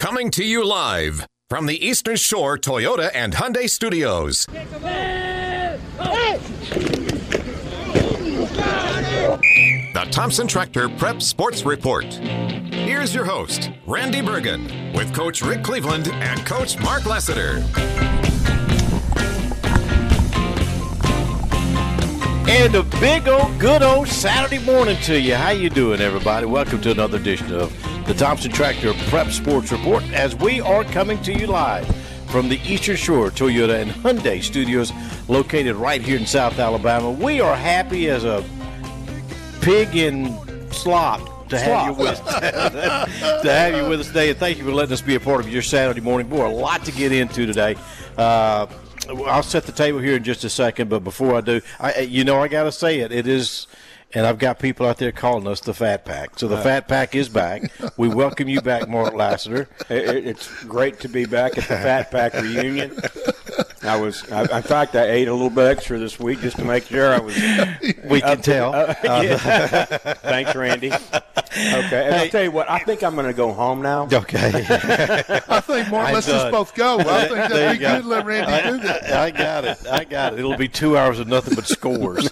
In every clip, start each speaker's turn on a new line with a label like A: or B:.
A: Coming to you live from the Eastern Shore Toyota and Hyundai Studios. The Thompson Tractor Prep Sports Report. Here's your host, Randy Bergen, with Coach Rick Cleveland and Coach Mark Lassiter.
B: And a big old, good old Saturday morning to you. How you doing, everybody? Welcome to another edition of the Thompson Tractor Prep Sports Report, as we are coming to you live from the Eastern Shore Toyota and Hyundai Studios, located right here in South Alabama. We are happy as a pig in slop to have you with us today, and thank you for letting us be a part of your Saturday morning. Boy, a lot to get into today. I'll set the table here in just a second, but before I do, I got to say it. It is, and I've got people out there calling us the Fat Pack. So the Fat Pack is back. We welcome you back, Mark Lassiter.
C: It's great to be back at the Fat Pack reunion. In fact, I ate a little bit extra this week just to make sure I was.
B: We can tell.
C: Thanks, Randy. Okay, and I'll tell you what, I think I'm going to go home now.
B: Okay.
D: I think, Mark, let's just both go. I think that'd be good. Let Randy do that.
B: I got it. It'll be 2 hours of nothing but scores.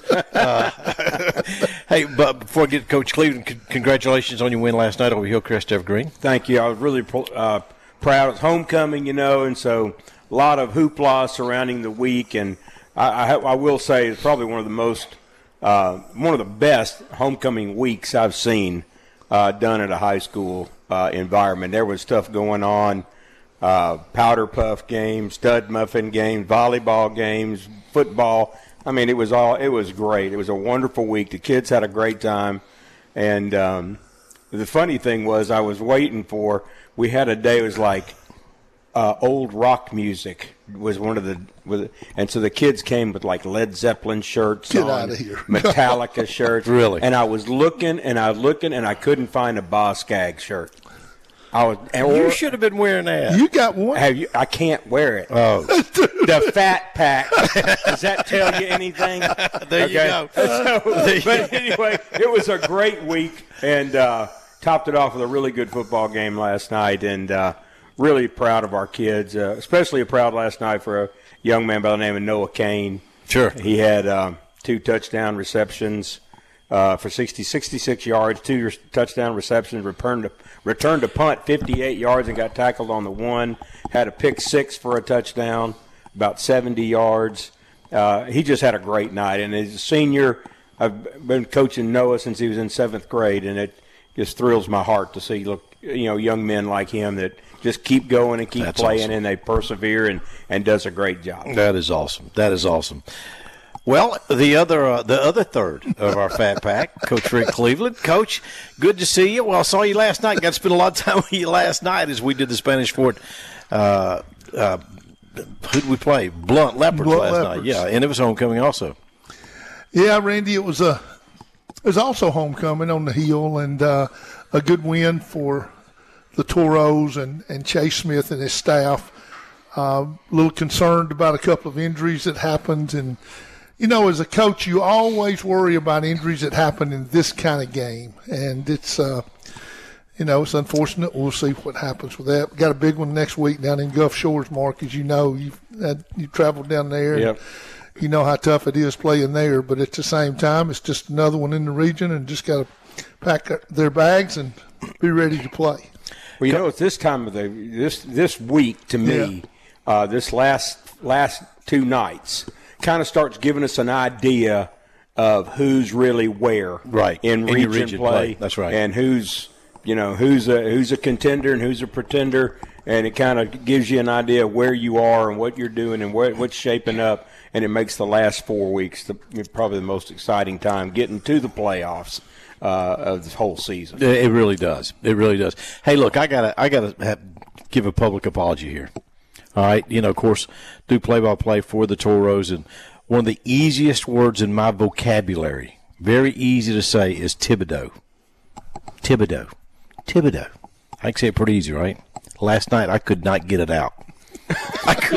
B: Hey, but before I get to Coach Cleveland, congratulations on your win last night over Hillcrest Evergreen.
C: Thank you. I was really proud. It's homecoming, and so a lot of hoopla surrounding the week, and I will say it's probably one of the best homecoming weeks I've seen done at a high school environment. There was stuff going on, powder puff games, stud muffin games, volleyball games, football. I mean, it was great. It was a wonderful week. The kids had a great time, and the funny thing was, I was waiting for. We had a day. It was like old rock music was and so the kids came with like Led Zeppelin shirts
D: Get
C: on,
D: out of here.
C: Metallica shirts.
B: Really?
C: And I was looking and I couldn't find a Boz Scaggs shirt.
B: You should have been wearing that.
D: You got one?
C: I can't wear it.
B: Oh.
C: The Fat Pack. Does that tell you anything?
B: There you go.
C: But anyway, it was a great week, and topped it off with a really good football game last night, and really proud of our kids, especially proud last night for a young man by the name of Noah Kane.
B: Sure.
C: He had 2 touchdown receptions for 66 yards, 2 touchdown receptions, returned a punt 58 yards and got tackled on the 1, had a pick 6 for a touchdown, about 70 yards. He just had a great night. And as a senior, I've been coaching Noah since he was in 7th grade, and it just thrills my heart to see young men like him that just keep going and keep playing, awesome. And they persevere and does a great job.
B: That is awesome. Well, the other third of our Fat Pack, Coach Rick Cleveland. Coach, good to see you. Well, I saw you last night. Got to spend a lot of time with you last night as we did the Spanish Fort. Who did we play? Blunt Leopards last night. Yeah, and it was homecoming also.
D: Yeah, Randy, it was also homecoming on the hill, and a good win for the Toros and Chase Smith and his staff. A little concerned about a couple of injuries that happened, and as a coach, you always worry about injuries that happen in this kind of game, and it's it's unfortunate. We'll see what happens with that. Got a big one next week down in Gulf Shores, Mark, as you know. You've traveled down there.
C: Yep.
D: You know how tough it is playing there, but at the same time, it's just another one in the region, and just got to pack their bags and be ready to play.
C: Well, it's this time of this week to me, this last 2 nights kind of starts giving us an idea of who's really where in region play.
B: That's right.
C: And who's a contender and who's a pretender, and it kind of gives you an idea of where you are and what you're doing and what's shaping up, and it makes the last 4 weeks probably the most exciting time getting to the playoffs of this whole season.
B: It really does. Hey, look, I gotta give a public apology here. All right, of course, do play-by-play for the Toros, and one of the easiest words in my vocabulary, very easy to say, is Thibodeau. Thibodeau. I can say it pretty easy, right? Last night I could not get it out.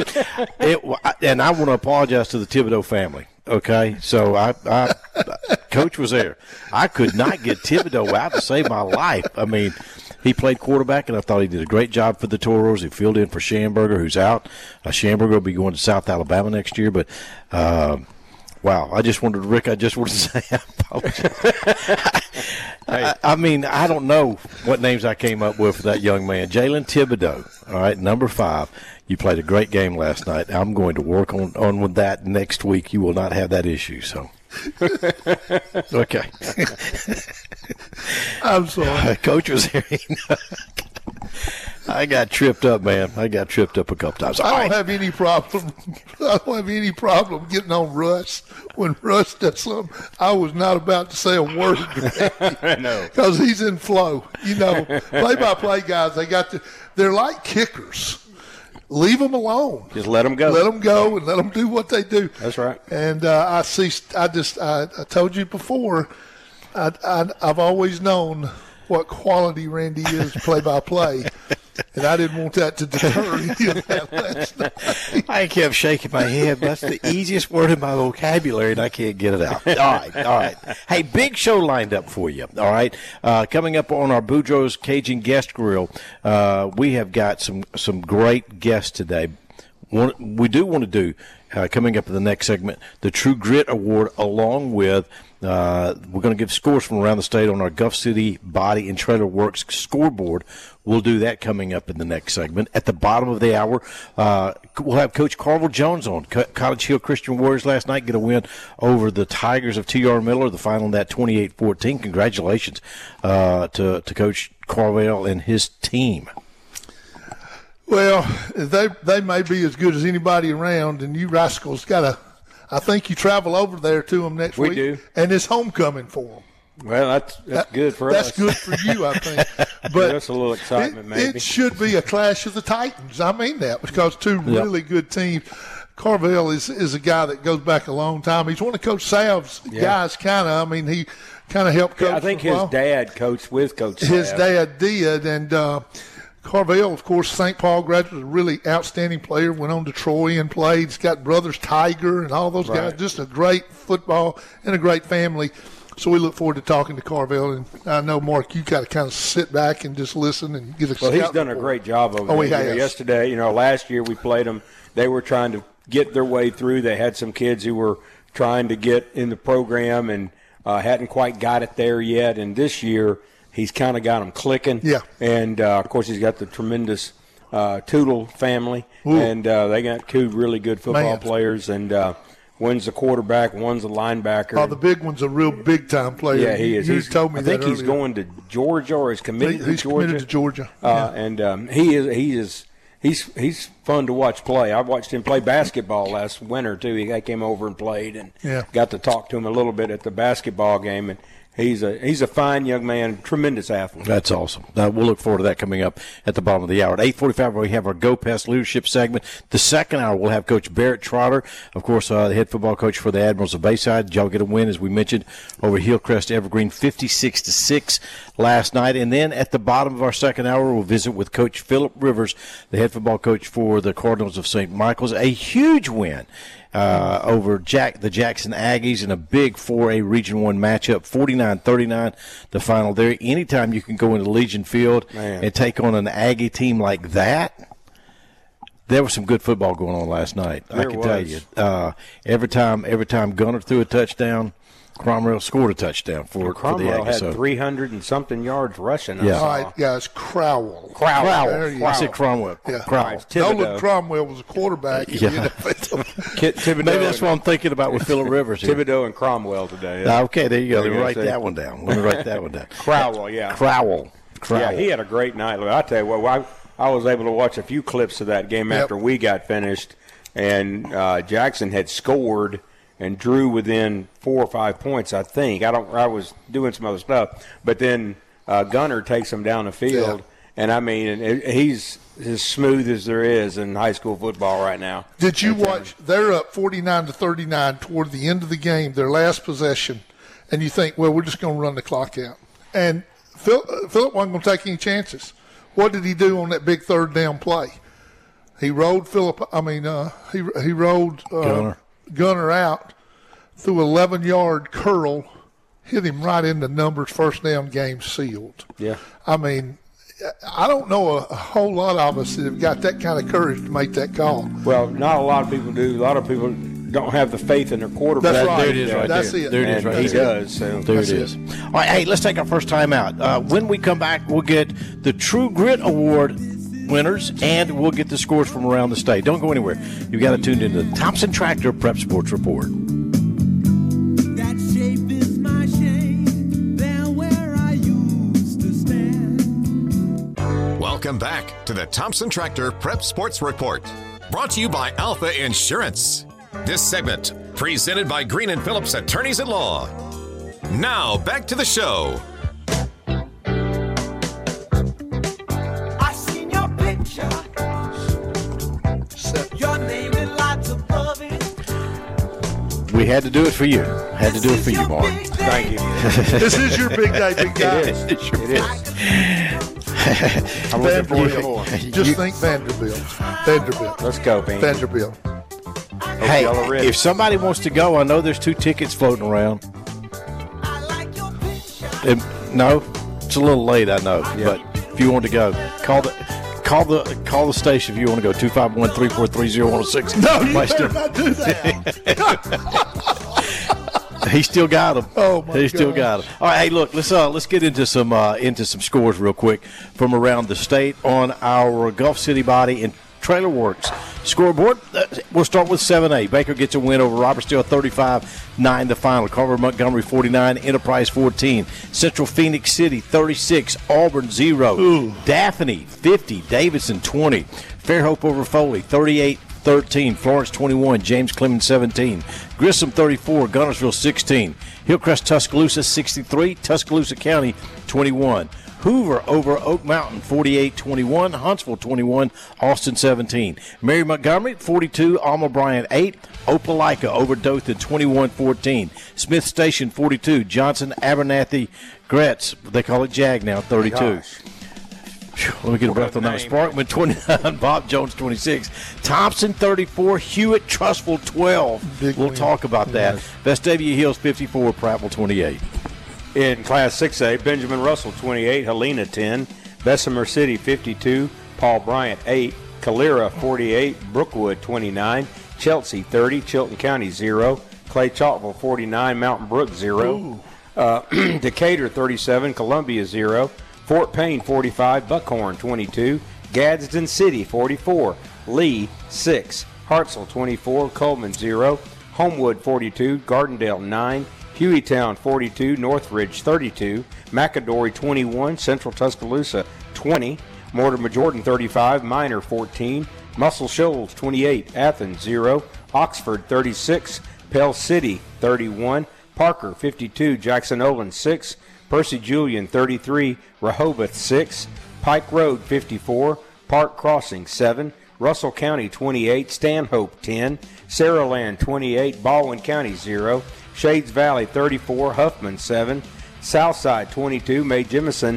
B: And I want to apologize to the Thibodeau family. Okay, so I Coach was there. I could not get Thibodeau out to save my life. I mean, he played quarterback, and I thought he did a great job for the Toros. He filled in for Schamberger, who's out. Schamberger will be going to South Alabama next year. But, wow, Rick, I just wanted to say I apologize. I mean, I don't know what names I came up with for that young man. Jalen Thibodeau, all right, number 5. You played a great game last night. I'm going to work on with that next week. You will not have that issue. So, okay.
D: I'm sorry.
B: Coach was here. I got tripped up, man. I got tripped up a couple times.
D: I don't have any problem. I don't have any problem getting on Russ when Russ does something. I was not about to say a word because he's in flow. You know, play-by-play guys, they're like kickers. Leave them alone.
C: Just let them go.
D: Let them go and let them do what they do.
C: That's right.
D: And I told you before, I've always known what quality Randy is play-by-play. And I didn't want that to deter you last night.
B: I kept shaking my head. That's the easiest word in my vocabulary, and I can't get it out. All right. Hey, big show lined up for you, all right? Coming up on our Boudreaux's Cajun Guest Grill, we have got some great guests today. We do want to do, coming up in the next segment, the True Grit Award, along with we're going to give scores from around the state on our Gulf City Body and Trailer Works scoreboard. We'll do that coming up in the next segment. At the bottom of the hour, we'll have Coach Carvel Jones on. College Hill Christian Warriors last night get a win over the Tigers of T.R. Miller, the final in that 28-14. Congratulations to Coach Carvel and his team.
D: Well, they may be as good as anybody around, and you rascals I think you travel over there to them next week.
C: We do.
D: And it's homecoming for them.
C: Well, that's good for us.
D: That's good for you, I think. But
C: that's a little excitement, maybe.
D: It should be a clash of the Titans. I mean that because two really good teams. Carvel is a guy that goes back a long time. He's one of Coach Sav's guys, kind of. I mean, he kind of helped coach.
C: I think his dad coached with Coach Sav.
D: His dad did, and Carvel, of course, St. Paul graduate, a really outstanding player, went on to Troy and played. He's got brothers Tiger and all those guys. Just a great football and a great family. So we look forward to talking to Carvel. And I know, Mark, you got to kind of sit back and just listen and get a
C: Well, he's done a great job over there.
D: He has.
C: Yesterday, last year we played them. They were trying to get their way through. They had some kids who were trying to get in the program and hadn't quite got it there yet. And this year he's kind of got them clicking.
D: Yeah.
C: And, of course, he's got the tremendous Tootle family.
D: Ooh.
C: And they got two really good football players. And one's a quarterback, one's a linebacker.
D: Oh, the big one's a real big-time player.
C: Yeah, he is.
D: You told me that
C: I think he's
D: earlier.
C: going to Georgia or is committed to Georgia.
D: He's committed to Georgia.
C: And he's fun to watch play. I watched him play basketball last winter, too. He came over and played and got to talk to him a little bit at the basketball game. And he's a fine young man, tremendous athlete.
B: That's awesome. We'll look forward to that coming up at the bottom of the hour. At 8:45, we have our Go Pest Leadership segment. The second hour, we'll have Coach Barrett Trotter, of course, the head football coach for the Admirals of Bayside. Y'all get a win, as we mentioned, over Hillcrest Evergreen, 56-6 last night. And then at the bottom of our second hour, we'll visit with Coach Phillip Rivers, the head football coach for the Cardinals of St. Michael's. A huge win over the Jackson Aggies in a big 4A Region 1 matchup, 49-39, the final there. Anytime you can go into Legion Field and take on an Aggie team like that, there was some good football going on last night. I can tell you. Every time Gunner threw a touchdown, Cromwell scored a touchdown for the Aggies.
C: Cromwell had 300 and something yards rushing.
B: Yeah.
D: All right, guys, Crowell.
B: I said Cromwell.
D: Yeah.
B: Crowell.
D: Nolan Cromwell was a quarterback.
B: Yeah.
C: Thibodeau.
B: Maybe that's what I'm thinking about with Phillip Rivers here.
C: Thibodeau and Cromwell today.
B: Okay, there you go. Let me write that one down.
C: Crowell, yeah.
B: Crowell.
C: Yeah, he had a great night. I tell you what, I was able to watch a few clips of that game after we got finished, and Jackson had scored and drew within 4 or 5 points, I think. I was doing some other stuff, but then Gunner takes him down the field, and I mean, he's as smooth as there is in high school football right now.
D: Did you watch? They're up 49-39 toward the end of the game, their last possession, and you think, well, we're just going to run the clock out. And Phillip wasn't going to take any chances. What did he do on that big third down play? He rolled he rolled Gunner out through 11-yard curl hit him right in the numbers, first down, game sealed.
C: Yeah.
D: I mean, I don't know a whole lot of us that have got that kind of courage to make that call.
C: Well, not a lot of people do. A lot of people don't have the faith in their quarterback.
D: That's right.
B: There it is right
D: That's
B: there.
D: it.
B: There it is right
C: He
B: there.
C: does. So.
B: There
D: That's
B: it is. All right, hey, let's take our first time out. When we come back, we'll get the True Grit Award winners, and we'll get the scores from around the state. Don't go anywhere. You've got to tune into the Thompson Tractor Prep Sports Report.
E: That shape is my shame, there where I used to stand.
A: Welcome back to the Thompson Tractor Prep Sports Report, brought to you by Alpha Insurance. This segment presented by Green and Phillips Attorneys at Law. Now back to the show.
E: I seen your picture, your name in lights above it.
B: We had to do it for you. Had to do it for you, Mark.
C: Thank you.
D: This is your big day, big guy.
C: It is. It is. I'm looking forward to more.
D: Just think Vanderbilt.
C: Let's go, man.
D: Vanderbilt.
B: Hey,
C: y'all are ready.
B: if somebody wants to go, I know there's 2 tickets floating around.
E: I like your picture.
B: No, it's a little late, I know. But if you want to go, call the station if you want to go. 251-343-0106.
D: No, you
B: Might
D: better
B: still-
D: not do that.
B: He still got them.
D: Oh, my
B: He still
D: gosh.
B: got them. All right, hey, look, let's get into some scores real quick from around the state on our Gulf City Body and Trailer Works scoreboard. We'll start with 7A. Baker gets a win over Robertsdale 35-9 the final. Carver Montgomery 49, Enterprise 14. Central Phoenix City 36, Auburn 0. Daphne 50, Davidson 20. Fairhope over Foley 38-13. Florence 21, James Clemens 17. Grissom 34, Gunnersville 16. Hillcrest Tuscaloosa 63, Tuscaloosa County 21. Hoover over Oak Mountain 48-21, Huntsville 21, Austin 17. Mary Montgomery 42, Alma Bryant 8, Opelika over Dothan 21-14. Smith Station 42, Johnson Abernathy Gretz, they call it JAG now, 32.
C: Gosh.
B: Let me get a breath on that. Sparkman 29, Bob Jones 26, Thompson 34, Hewitt Trustful 12.
D: Big
B: We'll
D: win.
B: talk about that. Vestavia Hills 54, Prattville 28.
C: In Class 6A, Benjamin Russell 28, Helena 10, Bessemer City 52, Paul Bryant 8, Calera 48, Brookwood 29, Chelsea 30, Chilton County 0, Clay Chalkville 49, Mountain Brook 0, Decatur 37, Columbia 0, Fort Payne 45, Buckhorn 22, Gadsden City 44, Lee 6, Hartselle 24, Coleman 0, Homewood 42, Gardendale 9, Hueytown 42, Northridge 32, McAdory 21, Central Tuscaloosa 20, Mortimer Jordan 35, Minor 14, Muscle Shoals 28, Athens 0, Oxford 36, Pell City 31, Parker 52, Jackson Olin 6, Percy Julian 33, Rehoboth 6, Pike Road 54, Park Crossing 7, Russell County 28, Stanhope 10, Saraland 28, Baldwin County 0, Shades Valley 34, Huffman 7, Southside 22, May Jemison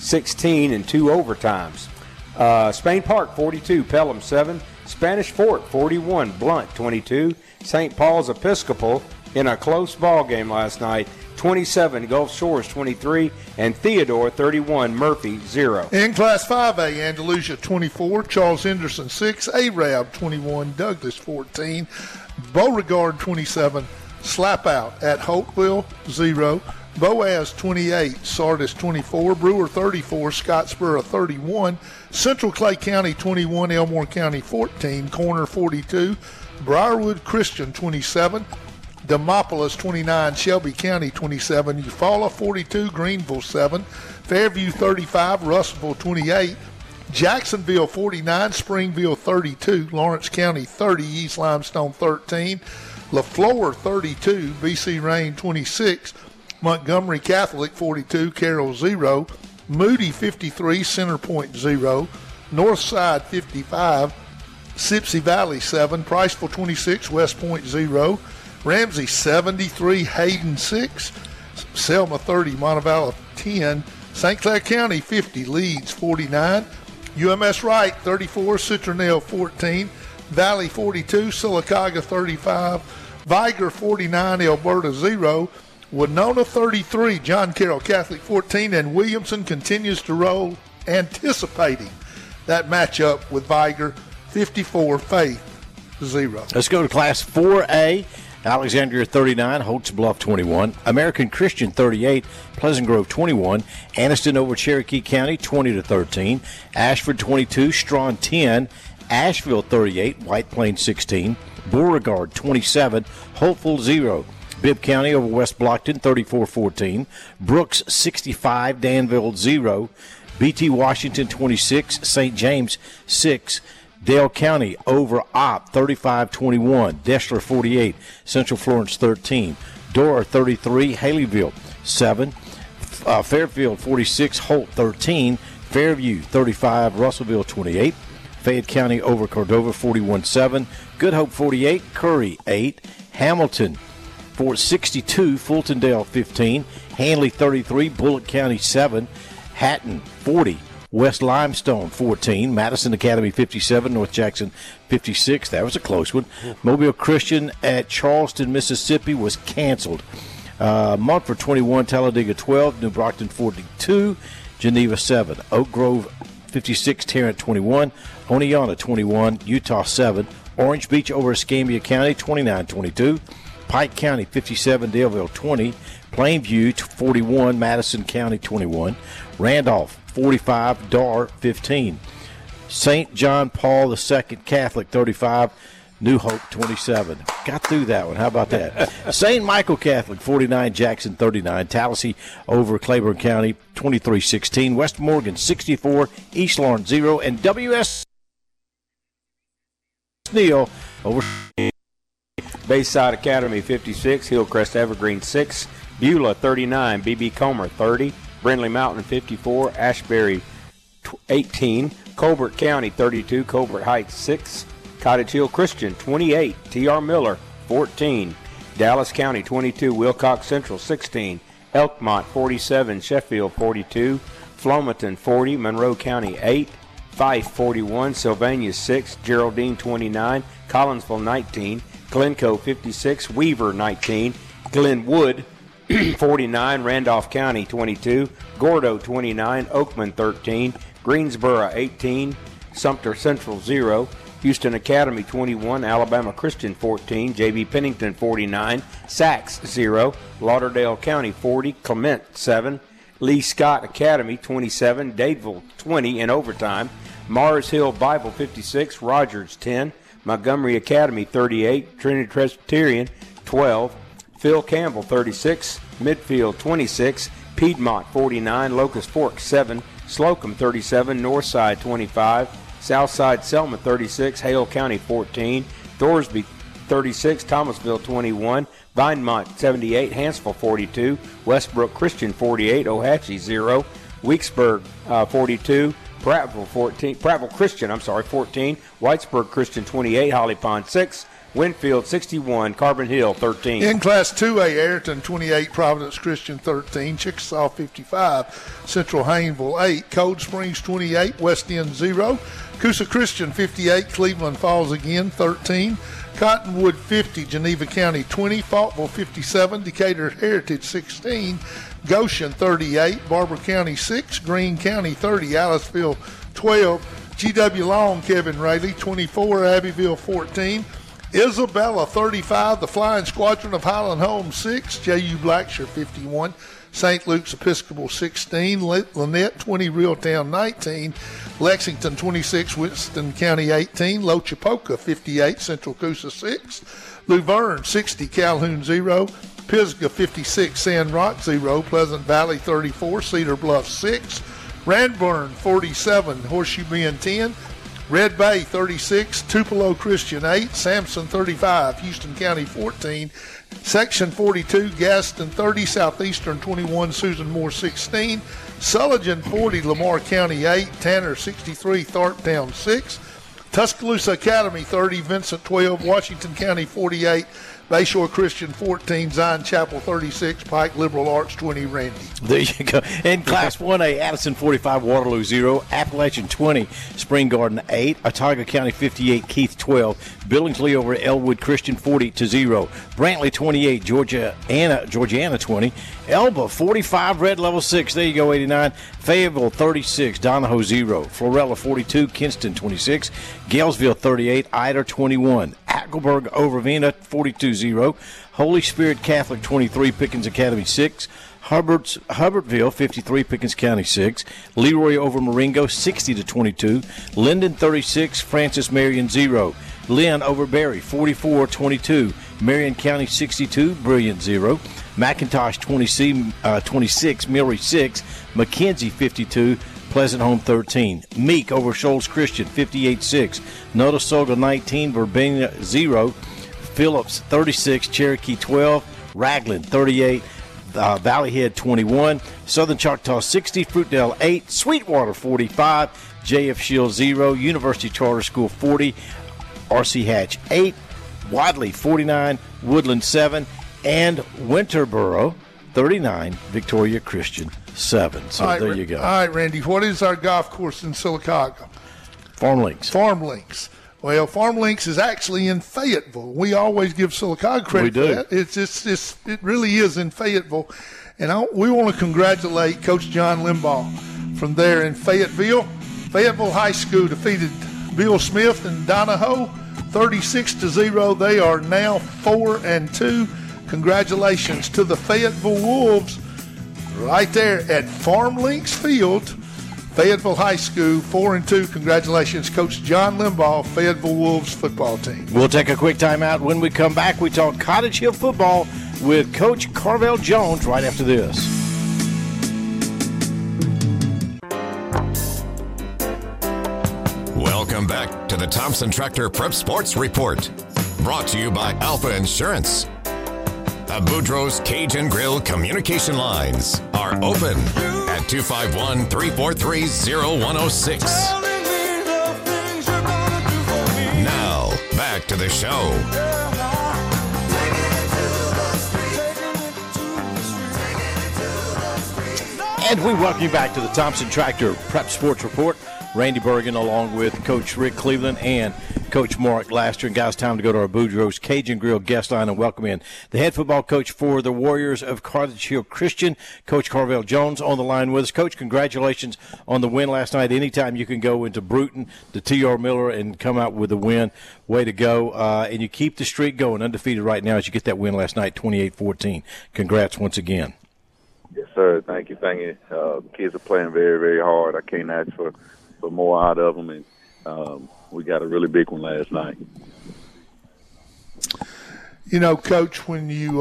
C: 16 and 2 overtimes. Spain Park 42, Pelham 7, Spanish Fort 41, Blunt 22, St. Paul's Episcopal in a close ball game last night 27, Gulf Shores 23, and Theodore 31, Murphy 0.
D: In Class 5A, Andalusia 24, Charles Henderson 6, Arab 21, Douglas 14, Beauregard 27, Slap Out at Hopeville 0, Boaz 28, Sardis 24, Brewer 34, Scottsboro 31, Central Clay County 21, Elmore County 14, Corner 42, Briarwood Christian 27, Demopolis 29, Shelby County 27, Eufaula 42, Greenville 7, Fairview 35, Russellville 28, Jacksonville 49, Springville 32, Lawrence County 30, East Limestone 13, LaFleur 32, BC Rain 26, Montgomery Catholic 42, Carroll 0, Moody 53, Center Point 0, Northside 55, Sipsey Valley 7, Priceville 26, West Point 0, Ramsey 73, Hayden 6, Selma 30, Montevallo 10, St. Clair County 50, Leeds 49, UMS Wright 34, Citronelle 14, Valley 42, Sylacauga 35, Viger 49, Alberta 0, Winona 33, John Carroll Catholic 14, and Williamson continues to roll, anticipating that matchup with Viger 54, Faith 0.
B: Let's go to Class 4A. Alexandria 39, Holtz Bluff 21, American Christian 38, Pleasant Grove 21, Anniston over Cherokee County 20-13, Ashford 22, Strawn 10, Asheville 38, White Plains 16, Beauregard 27, Hopeful 0, Bibb County over West Blockton 34-14, Brooks 65, Danville 0, BT Washington 26, St. James 6, Dale County over Opp 35-21, Deshler 48, Central Florence 13, Dora 33, Haleyville 7, Fairfield 46, Holt 13, Fairview 35, Russellville 28, Fayette County over Cordova 41-7, Good Hope 48, Curry 8, Hamilton 62, Fultondale 15, Handley 33, Bullitt County 7, Hatton 40, West Limestone 14, Madison Academy 57, North Jackson 56. That was a close one. Mobile Christian at Charleston, Mississippi was canceled. Montfort 21, Talladega 12, New Brockton 42, Geneva 7, Oak Grove 56, Tarrant 21, Oneonta 21, Utah 7, Orange Beach over Escambia County 29-22, Pike County 57, Daleville 20, Plainview 41, Madison County 21, Randolph 45, Dar 15, St. John Paul II Catholic 35, New Hope 27. Got through that one. How about that? St. Michael Catholic 49, Jackson 39, Tallahassee over Claiborne County 23-16, West Morgan 64, East Lawn 0, and W.S. Neal over
C: Bayside Academy 56, Hillcrest Evergreen 6, Beulah 39, B.B. Comer 30, Brindley Mountain 54, Ashbury 18, Colbert County 32, Colbert Heights 6, Cottage Hill Christian 28, T.R. Miller 14, Dallas County 22, Wilcox Central 16, Elkmont 47, Sheffield 42, Flomaton 40, Monroe County 8, Fife 41, Sylvania 6, Geraldine 29, Collinsville 19, Glencoe 56, Weaver 19, Glenwood 49, Randolph County 22, Gordo 29, Oakman 13, Greensboro 18, Sumter Central 0, Houston Academy 21, Alabama Christian 14, J.B. Pennington 49, Sachs 0, Lauderdale County 40, Clement 7, Lee Scott Academy 27, Dadeville 20 in overtime, Mars Hill Bible 56, Rogers 10, Montgomery Academy 38, Trinity Presbyterian 12, Phil Campbell 36, Midfield 26, Piedmont 49, Locust Fork 7, Slocum 37, Northside 25, Southside Selma 36, Hale County 14, Thorsby 36, Thomasville 21, Vinemont 78, Hansville 42, Westbrook Christian 48, Ohatchee 0, Weeksburg 42, Prattville Christian 14, Whitesburg Christian 28, Holly Pond 6, Winfield 61, Carbon Hill 13.
D: In Class 2A, Ayrton 28, Providence Christian 13, Chickasaw 55, Central Hayneville 8, Cold Springs 28, West End 0, Coosa Christian 58, Cleveland Falls again 13, Cottonwood 50, Geneva County 20, Faultville 57, Decatur Heritage 16, Goshen 38, Barber County 6, Greene County 30, Aliceville 12, G.W. Long, Kevin Rayleigh 24, Abbeville 14, Isabella 35, the Flying Squadron of Highland Homes 6, J.U. Blackshire 51, St. Luke's Episcopal 16, Lynette 20, Reeltown 19, Lexington 26, Winston County 18, Lochapoka 58, Central Coosa 6, Luverne 60, Calhoun 0, Pisgah 56, Sand Rock 0, Pleasant Valley 34, Cedar Bluff 6, Ranburn 47, Horseshoe Bend 10, Red Bay 36, Tupelo Christian 8, Sampson 35, Houston County 14, Section 42, Gaston 30, Southeastern 21, Susan Moore 16, Sullivan 40, Lamar County 8, Tanner 63, Tharptown 6, Tuscaloosa Academy 30, Vincent 12, Washington County 48, Bayshore Christian 14, Zion Chapel 36, Pike Liberal Arts 20, Randy.
B: There you go. In Class 1A, Addison 45, Waterloo 0, Appalachian 20, Spring Garden 8, Otago County 58, Keith 12, Billingsley over Elwood Christian 40-0, Brantley 28, Georgiana 20, Elba 45, Red Level 6, there you go, 89, Fayetteville 36, Donahoe 0, Florella 42, Kinston 26, Galesville 38, Ida 21, Hackleburg over Vena 42-0, Holy Spirit Catholic 23, Pickens Academy 6, Hubbardsville 53, Pickens County 6, Leroy over Marengo 60-22, Linden 36, Francis Marion 0, Lynn over Berry 44-22, Marion County 62, Brilliant 0, McIntosh 26, Millery 6, McKenzie 52, Pleasant Home 13, Meek over Shoals Christian 58-6, Notasulga 19, Verbena 0, Phillips 36, Cherokee 12, Ragland 38, Valleyhead 21, Southern Choctaw 60, Fruitdale 8, Sweetwater 45, JF Shield 0, University Charter School 40, RC Hatch 8, Wadley 49, Woodland 7, and Winterboro 39, Victoria Christian 7. So right, there you go.
D: All right, Randy, what is our golf course in Sylacauga?
B: Farm Links.
D: Farm Links. Well, Farm Links is actually in Fayetteville. We always give Sylacauga credit for that. It really is in Fayetteville. And we want to congratulate Coach John Limbaugh from there in Fayetteville. Fayetteville High School defeated Bill Smith and Donahoe 36-0. They are now 4-2. Congratulations to the Fayetteville Wolves right there at Farm Links Field. Fayetteville High School, 4-2. Congratulations, Coach John Limbaugh, Fayetteville Wolves football team.
B: We'll take a quick timeout. When we come back, we talk Cottage Hill football with Coach Carvel Jones right after this.
A: Welcome back to the Thompson Tractor Prep Sports Report. Brought to you by Alpha Insurance. Boudreaux's Cajun Grill communication lines are open at 251-343-0106. Now, back to the show.
B: And we welcome you back to the Thompson Tractor Prep Sports Report. Randy Bergen along with Coach Rick Cleveland and Coach Mark Laster. And guys, time to go to our Boudreaux's Cajun Grill guest line and welcome in the head football coach for the Warriors of Cottage Hill Christian, Coach Carvel Jones, on the line with us. Coach, congratulations on the win last night. Anytime you can go into Bruton, the T.R. Miller, and come out with a win, way to go. And you keep the streak going, undefeated right now as you get that win last night, 28-14. Congrats once again.
F: Yes, sir. Thank you. The kids are playing very, very hard. I can't ask for more out of them, and we got a really big one last night.
D: You know, Coach, when you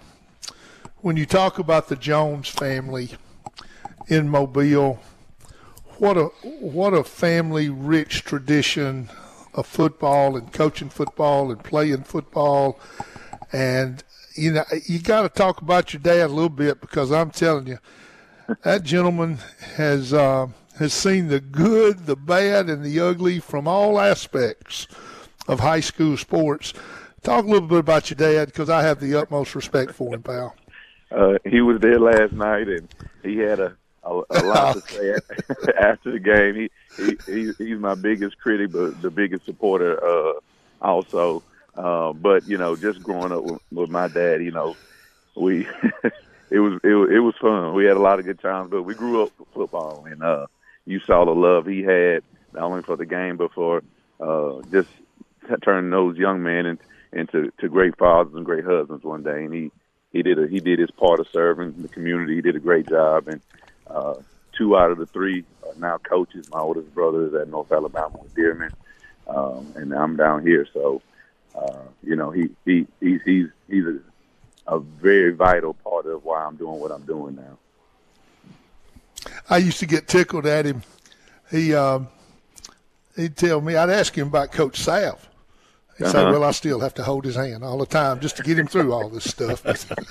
D: talk about the Jones family in Mobile, what a family-rich tradition of football and coaching football and playing football. And, you know, you got to talk about your dad a little bit because I'm telling you, that gentleman has seen the good, the bad, and the ugly from all aspects of high school sports. Talk a little bit about your dad because I have the utmost respect for him, pal.
F: He was there last night, and he had a lot to say after the game. He's my biggest critic, but the biggest supporter also. But, you know, just growing up with my dad, you know, it was fun. We had a lot of good times, but we grew up with football, and you saw the love he had, not only for the game, but for just turning those young men into great fathers and great husbands one day. And he did his part of serving the community. He did a great job. And 2 out of the 3 are now coaches. My oldest brother is at North Alabama with Dearman, and I'm down here. So, you know, he's a very vital part of why I'm doing what I'm doing now.
D: I used to get tickled at him. He'd tell me, I'd ask him about Coach Sav. He'd say, well, I still have to hold his hand all the time just to get him through all this stuff.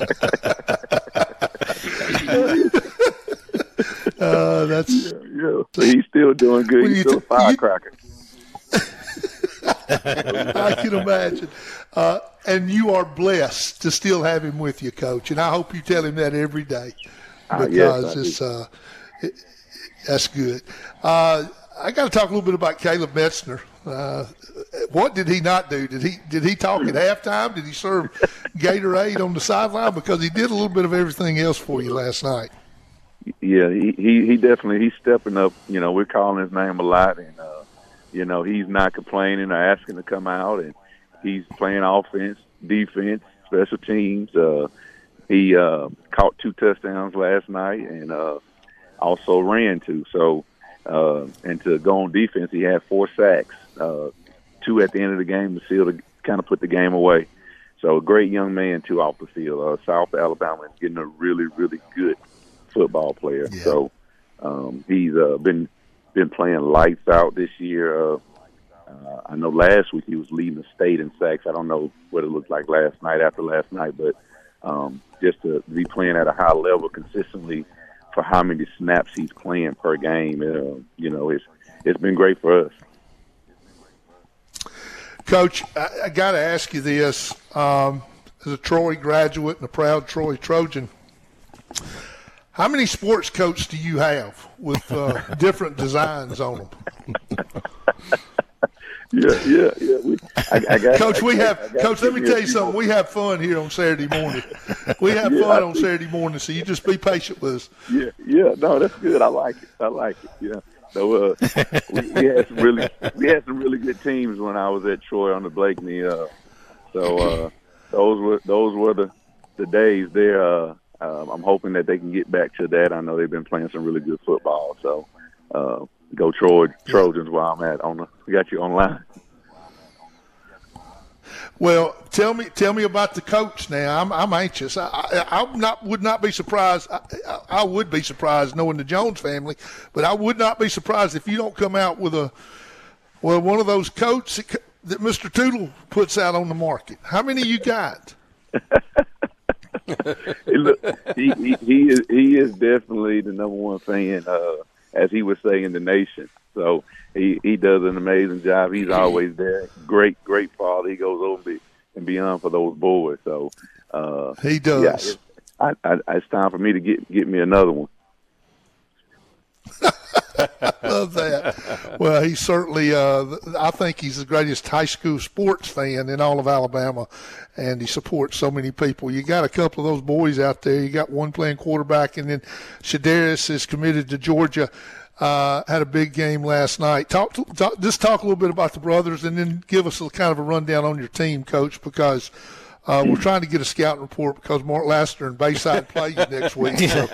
F: Yeah. He's still doing good. He's still a firecracker.
D: I can imagine. and you are blessed to still have him with you, Coach. And I hope you tell him that every day because that's good. I got to talk a little bit about Caleb Metzner. What did he not do? Did he talk at halftime? Did he serve Gatorade on the sideline? Because he did a little bit of everything else for you last night.
F: Yeah, he definitely he's stepping up. You know, we're calling his name a lot, and you know, he's not complaining or asking to come out, and he's playing offense, defense, special teams. He caught 2 touchdowns last night, and also ran 2. So, and to go on defense, he had 4 sacks, 2 at the end of the game to seal to kind of put the game away. So, a great young man too off the field. South Alabama is getting a really, really good football player. Yeah. So, he's been playing lights out this year. I know last week he was leading the state in sacks. I don't know what it looked like after last night, but just to be playing at a high level consistently for how many snaps he's playing per game, you know, it's been great for us.
D: Coach, I got to ask you this. As a Troy graduate and a proud Troy Trojan, how many sports coats do you have with different designs on them?
F: Yeah.
D: Coach, let me tell you something. We have fun here on Saturday morning. We have fun on Saturday morning, so you just be patient with us.
F: Yeah. No, that's good. I like it. Yeah. So we had some really good teams when I was at Troy on the Blakeney. So those were the days there. I'm hoping that they can get back to that. I know they've been playing some really good football. So go Trojans while I'm at. We got you online.
D: Well, tell me about the coach now. I'm anxious. Would not be surprised. I would be surprised knowing the Jones family, but I would not be surprised if you don't come out with one of those coats that Mr. Tootle puts out on the market. How many you got?
F: Look, he is definitely the number one fan, as he would say, in the nation. So he does an amazing job. He's always there. Great father. He goes over and beyond for those boys. So
D: he does.
F: Yeah, it's time for me to get me another one.
D: Love that. Well, he's certainly I think he's the greatest high school sports fan in all of Alabama, and he supports so many people. You got a couple of those boys out there. You got one playing quarterback, and then Shadarius is committed to Georgia. Had a big game last night. Talk a little bit about the brothers, and then give us kind of a rundown on your team, Coach, because we're trying to get a scouting report because Mark Lassiter and Bayside play you next week. So.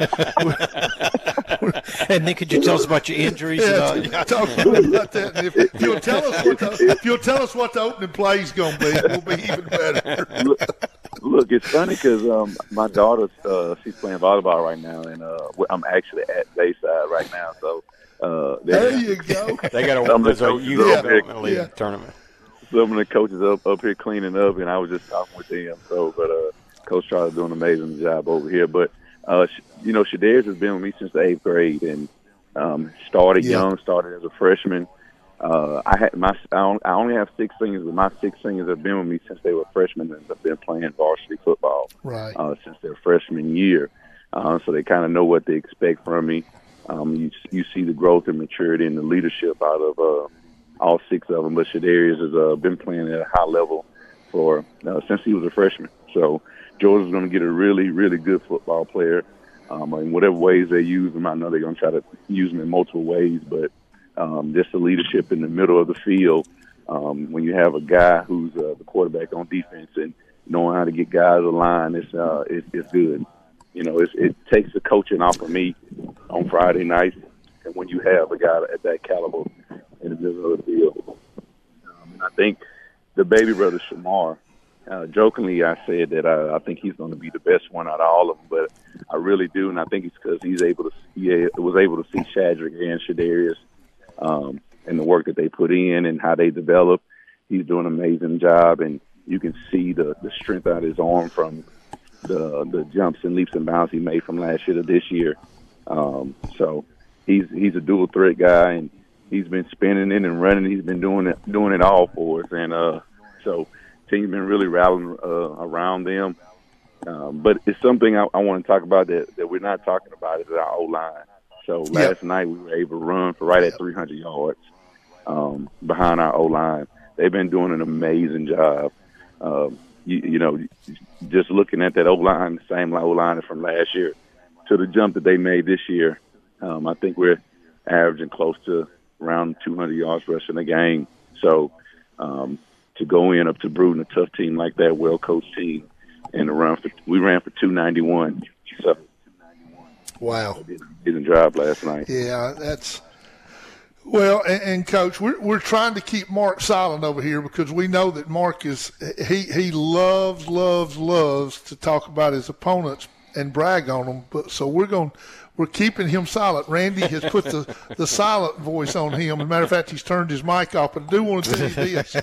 B: And then could you tell us about your injuries?
D: Talk a little bit about that. And if you'll tell us what the opening play is going to be, we'll be even better.
F: Look, it's funny because my daughter, she's playing volleyball right now, and I'm actually at Bayside right now. So
D: there you go.
C: They got a youth league tournament.
F: Some of the coaches up here cleaning up, and I was just talking with them. So, but Coach Charles doing an amazing job over here. But Shadarius has been with me since the 8th grade, and started young, started as a freshman. I only have 6 seniors, but my 6 seniors have been with me since they were freshmen and have been playing varsity football since their freshman year. So they kind of know what they expect from me. You see the growth and maturity and the leadership out of all 6 of them. But Shadarius has been playing at a high level for since he was a freshman. So Georgia's going to get a really, really good football player. In whatever ways they use him, I know they're going to try to use him in multiple ways, but just the leadership in the middle of the field, when you have a guy who's the quarterback on defense and knowing how to get guys aligned, it's good. It takes the coaching off of me on Friday nights, and when you have a guy at that caliber in the middle of the field. I think the baby brother, Shamar, jokingly I said that I think he's going to be the best one out of all of them, but I really do, and I think it's because he was able to see Shadrick and Shadarius and the work that they put in and how they develop. He's doing an amazing job, and you can see the strength out of his arm from the jumps and leaps and bounds he made from last year to this year. So he's a dual threat guy, and he's been spinning in and running. He's been doing it all for us, and so Team's been really rallying around them. But it's something I want to talk about that we're not talking about is our O-line. So last night we were able to run for right at 300 yards behind our O-line. They've been doing an amazing job. Just looking at that O-line, the same O-line from last year, to the jump that they made this year, I think we're averaging close to around 200 yards rushing a game. So to go in up to Bruton, a tough team like that, well-coached team, and we ran for 291. So
D: wow,
F: didn't drive last night.
D: Yeah, that's well. And Coach, we're trying to keep Mark silent over here because we know that Mark he loves to talk about his opponents and brag on them. But so we're keeping him silent. Randy has put the silent voice on him. As a matter of fact, he's turned his mic off. But I do want to tell you this: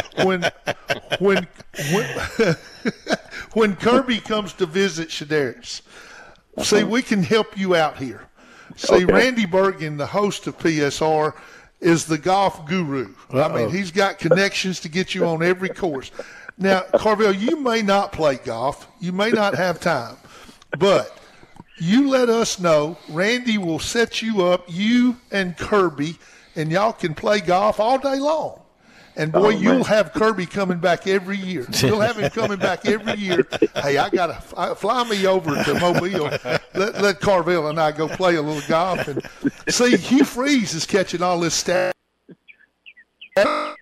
D: when Kirby comes to visit Shadarius, see, we can help you out here. See, okay. Randy Bergen, the host of PSR, is the golf guru. I mean, he's got connections to get you on every course. Now, Carvel, you may not play golf. You may not have time. But you let us know. Randy will set you up, you and Kirby, and y'all can play golf all day long. And, boy, you'll have Kirby coming back every year. You'll have him coming back every year. Hey, fly me over to Mobile. Let Carvel and I go play a little golf. And see, Hugh Freeze is catching all this stuff. Set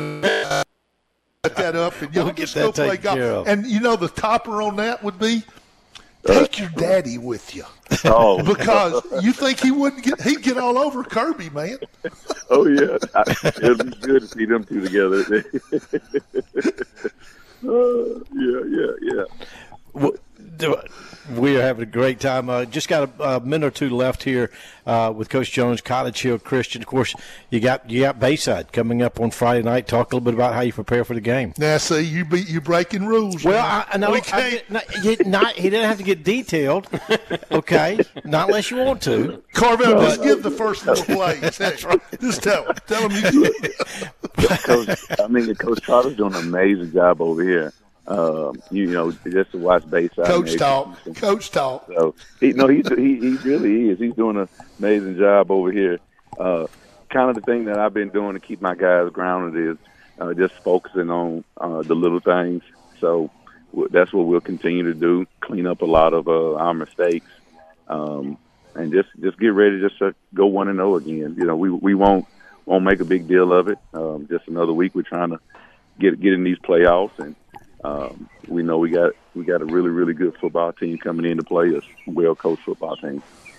D: that up, and y'all just go play golf. And, the topper on that would be take your daddy with you. Oh, because you think he'd get all over Kirby, man.
F: Oh, yeah. It'll be good to see them two together. Yeah.
B: We are having a great time. Just got a minute or two left here with Coach Jones, Cottage Hill Christian. Of course, you got Bayside coming up on Friday night. Talk a little bit about how you prepare for the game.
D: Now, see, you breaking rules.
B: Well, I know he didn't have to get detailed. Okay, not unless you want to.
D: Carvel, just give the first 4 plays. That's right. Just tell him you do it.
F: Coach Trotter's doing an amazing job over here. Just to watch Bayside.
D: Coach talk.
F: So he really is. He's doing an amazing job over here. Kind of the thing that I've been doing to keep my guys grounded is just focusing on the little things. So that's what we'll continue to do: clean up a lot of our mistakes, and just get ready just to go 1-0 again. We won't make a big deal of it. Just another week. We're trying to get in these playoffs and. We know we got a really, really good football team coming in to play us, well-coached football team.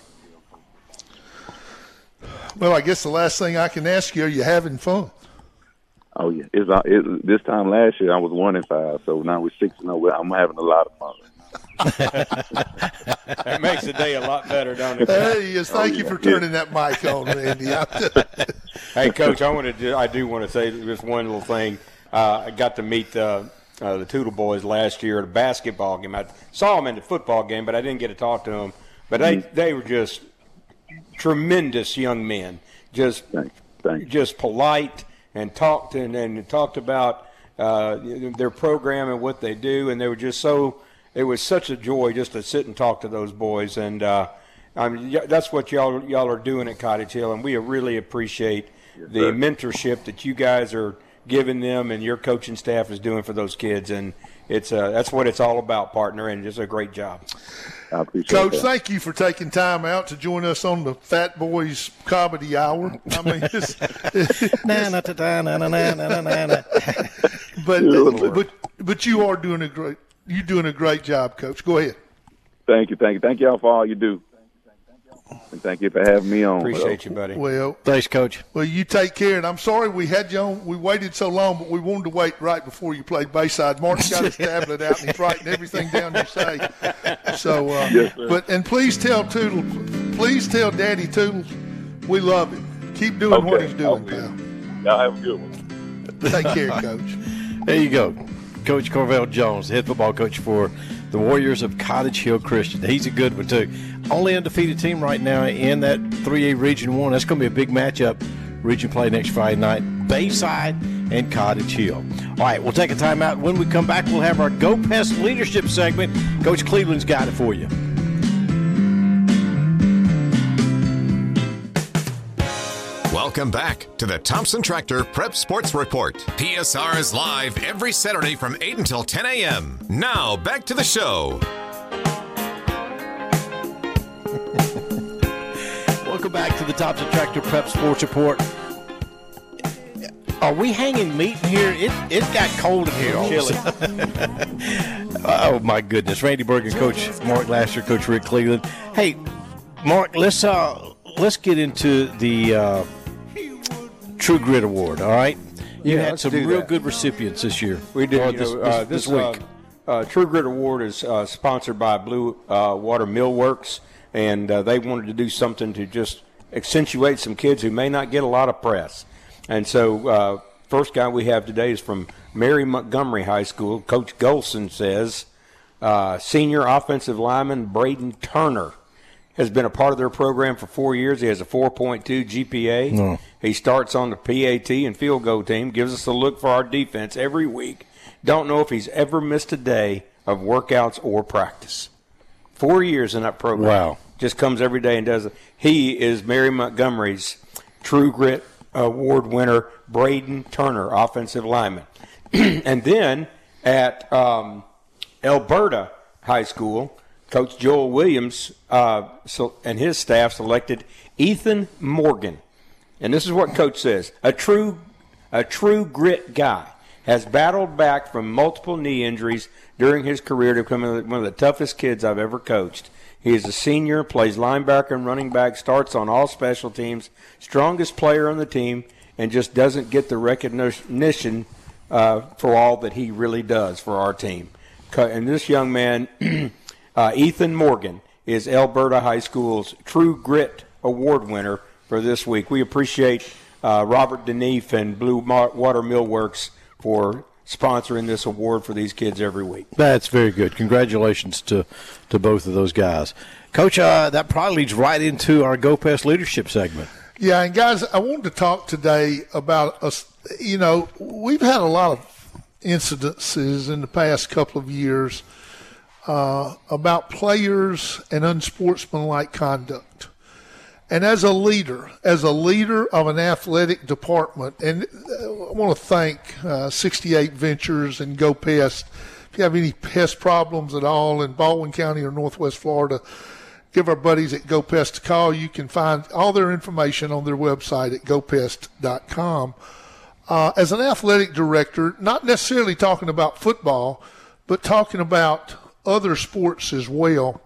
D: Well, I guess the last thing I can ask you, are you having fun?
F: Oh, yeah. This time last year I was 1-5, so now we're 6-0. I'm having a lot of fun.
C: That makes the day a lot better, don't it?
D: Hey, yes, thank you for turning that mic on, Randy.
C: Hey, Coach, I do want to say just one little thing. I got to meet the Tootle boys last year at a basketball game. I saw them in the football game, but I didn't get to talk to them. But they were just tremendous young men, just polite and talked about their program and what they do, and they were just so. It was such a joy just to sit and talk to those boys, and that's what y'all are doing at Cottage Hill, and we really appreciate the mentorship that you guys are giving them and your coaching staff is doing for those kids, and it's that's what it's all about, partner, and just a great job.
F: I appreciate
D: Coach,
F: that.
D: Thank you for taking time out to join us on the Fat Boys Comedy Hour. I mean, but you are doing a great job, Coach. Go ahead.
F: Thank y'all for all you do. And thank you for having me on.
C: Appreciate you, buddy.
D: Well,
B: thanks, Coach.
D: Well, you take care. And I'm sorry we had you on. We waited so long, but we wanted to wait right before you played Bayside. Mark's got his tablet out and he's writing everything down you say. So,
F: yes,
D: and please tell Tootle, please tell Daddy Tootle, we love him. Keep doing what he's doing, pal.
F: Y'all have a good one.
D: Take care, Coach.
B: There you go. Coach Carvel Jones, head football coach for the Warriors of Cottage Hill Christian. He's a good one, too. Only undefeated team right now in that 3A Region 1. That's going to be a big matchup. Region play next Friday night. Bayside and Cottage Hill. All right, we'll take a time out. When we come back, we'll have our Go Pest leadership segment. Coach Cleveland's got it for you.
A: Welcome back to the Thompson Tractor Prep Sports Report. PSR is live every Saturday from 8 until 10 a.m. Now, back to the show.
B: Welcome back to the Thompson Tractor Prep Sports Report. Are we hanging meat in here? It got cold in here.
C: Chilly.
B: Oh, my goodness. Randy Bergen, Coach Mark Lasher, Coach Rick Cleveland. Hey, Mark, let's get into the True Grit Award, all right? You had some real good recipients this year.
C: We did.
B: This week.
C: True Grit Award is sponsored by Blue Water Millworks, and they wanted to do something to just accentuate some kids who may not get a lot of press. And so first guy we have today is from Mary Montgomery High School. Coach Golson says senior offensive lineman Braden Turner has been a part of their program for 4 years. He has a 4.2 GPA.
B: No.
C: He starts on the PAT and field goal team, gives us a look for our defense every week. Don't know if he's ever missed a day of workouts or practice. 4 years in that program.
B: Wow.
C: Just comes every day and does it. He is Mary Montgomery's True Grit Award winner, Braden Turner, offensive lineman. And then at Alberta High School, Coach Joel Williams and his staff selected Ethan Morgan. And this is what Coach says. A true grit guy. Has battled back from multiple knee injuries during his career to become one of the toughest kids I've ever coached. He is a senior, plays linebacker and running back, starts on all special teams, strongest player on the team, and just doesn't get the recognition for all that he really does for our team. And this young man, Ethan Morgan, is Alberta High School's True Grit Award winner for this week. We appreciate Robert Deneef and Blue Water Millworks for sponsoring this award for these kids every week.
B: That's very good. Congratulations to both of those guys. Coach, that probably leads right into our Go Pest leadership segment.
D: Yeah, and guys, I wanted to talk today about us. You know, we've had a lot of incidences in the past couple of years about players and unsportsmanlike conduct. And as a leader of an athletic department, and I want to thank 68 Ventures and Go Pest. If you have any pest problems at all in Baldwin County or Northwest Florida, give our buddies at Go Pest a call. You can find all their information on their website at gopest.com. As an athletic director, not necessarily talking about football, but talking about other sports as well.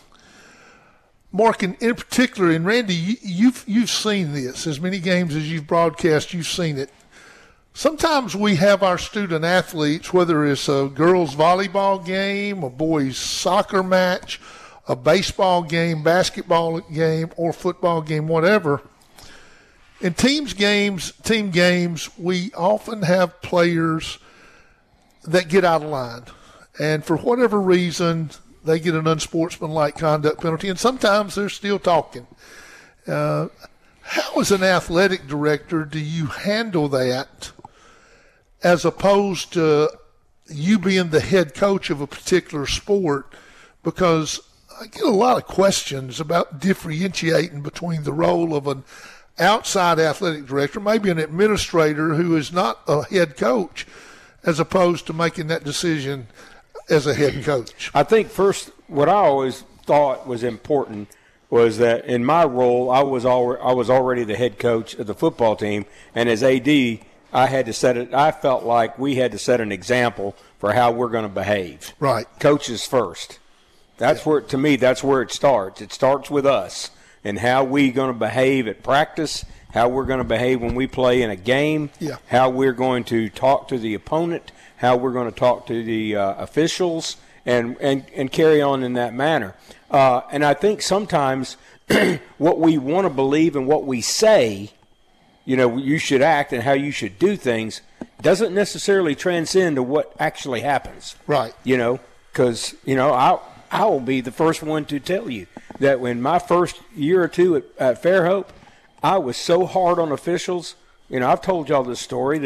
D: Mark, in particular, and Randy, you've seen this. As many games as you've broadcast, you've seen it. Sometimes we have our student athletes, whether it's a girls' volleyball game, a boys' soccer match, a baseball game, basketball game, or football game, whatever. In team games, we often have players that get out of line. And for whatever reason, they get an unsportsmanlike conduct penalty, and sometimes they're still talking. How, as an athletic director, do you handle that as opposed to you being the head coach of a particular sport? Because I get a lot of questions about differentiating between the role of an outside athletic director, maybe an administrator who is not a head coach, as opposed to making that decision as a head coach.
C: I think first, what I always thought was important was that in my role, I was already the head coach of the football team, and as AD, I had to set it. I felt like we had to set an example for how we're going to behave.
D: Right,
C: coaches first. That's where, to me, that's where it starts. It starts with us and how we're going to behave at practice, how we're going to behave when we play in a game, how we're going to talk to the opponent, how we're going to talk to the officials, and carry on in that manner. And I think sometimes what we want to believe and what we say, you know, you should act and how you should do things, doesn't necessarily transcend to what actually happens.
D: Right.
C: You know, because, you know, I will be the first one to tell you that when my first year or two at Fairhope, I was so hard on officials. You know, I've told y'all this story that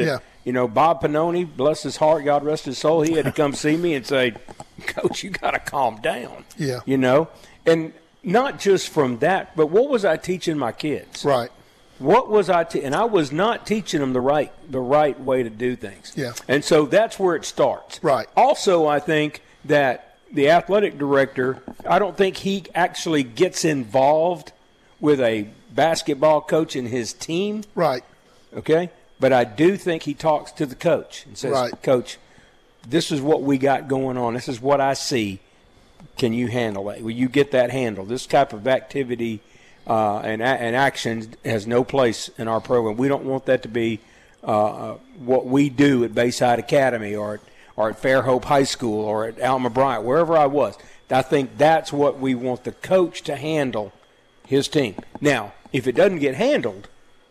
C: You know, Bob Pannoni, bless his heart, God rest his soul, he had to come see me and say, Coach, you got to calm down.
D: Yeah.
C: You know, and not just from that, but what was I teaching my kids?
D: Right.
C: What was I and I was not teaching them the right way to do things.
D: Yeah.
C: And so that's where it starts.
D: Right.
C: Also, I think that the athletic director, I don't think he actually gets involved with a basketball coach and his team.
D: Right.
C: Okay? But I do think he talks to the coach and says,
D: right.
C: Coach, this is what we got going on. This is what I see. Can you handle it? Will you get that handled? This type of activity and action has no place in our program. We don't want that to be what we do at Bayside Academy or at Fairhope High School or at Alma Bryant, wherever I was. I think that's what we want the coach to handle his team. Now, if it doesn't get handled,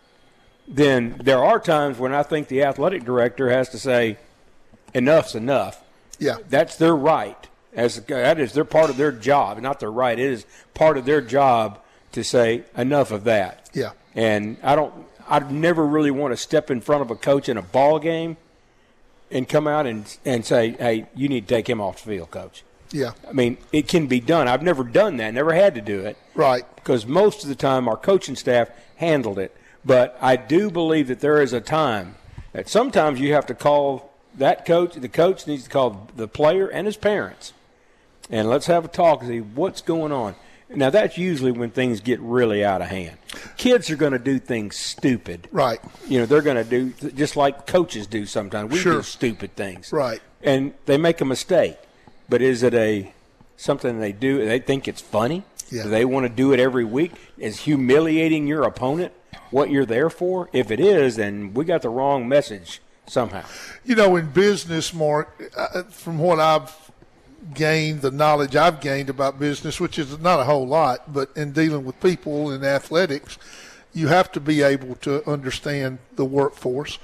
C: then there are times when I think the athletic director has to say, enough's enough.
D: Yeah.
C: That's their right. That is their part of their job, not their right. It is part of their job to say enough of that.
D: Yeah.
C: And I'd never really want to step in front of a coach in a ball game and come out and say, hey, you need to take him off the field, coach.
D: Yeah.
C: I mean, it can be done. I've never done that, never had to do it.
D: Right.
C: Because most of the time our coaching staff handled it. But I do believe that there is a time that sometimes you have to call that coach. The coach needs to call the player and his parents. And let's have a talk and see what's going on. Now, that's usually when things get really out of hand. Kids are going to do things stupid.
D: Right.
C: You know, they're going to do just like coaches do sometimes. We
D: Sure.
C: do stupid things.
D: Right.
C: And they make a mistake. But is it something they do? They think it's funny?
D: Yeah.
C: Do they want to do it every week? Is humiliating your opponent what you're there for? If it is, then we got the wrong message somehow.
D: You know, in business, Mark, from what I've gained, the knowledge I've gained about business, which is not a whole lot, but in dealing with people in athletics, you have to be able to understand the workforce.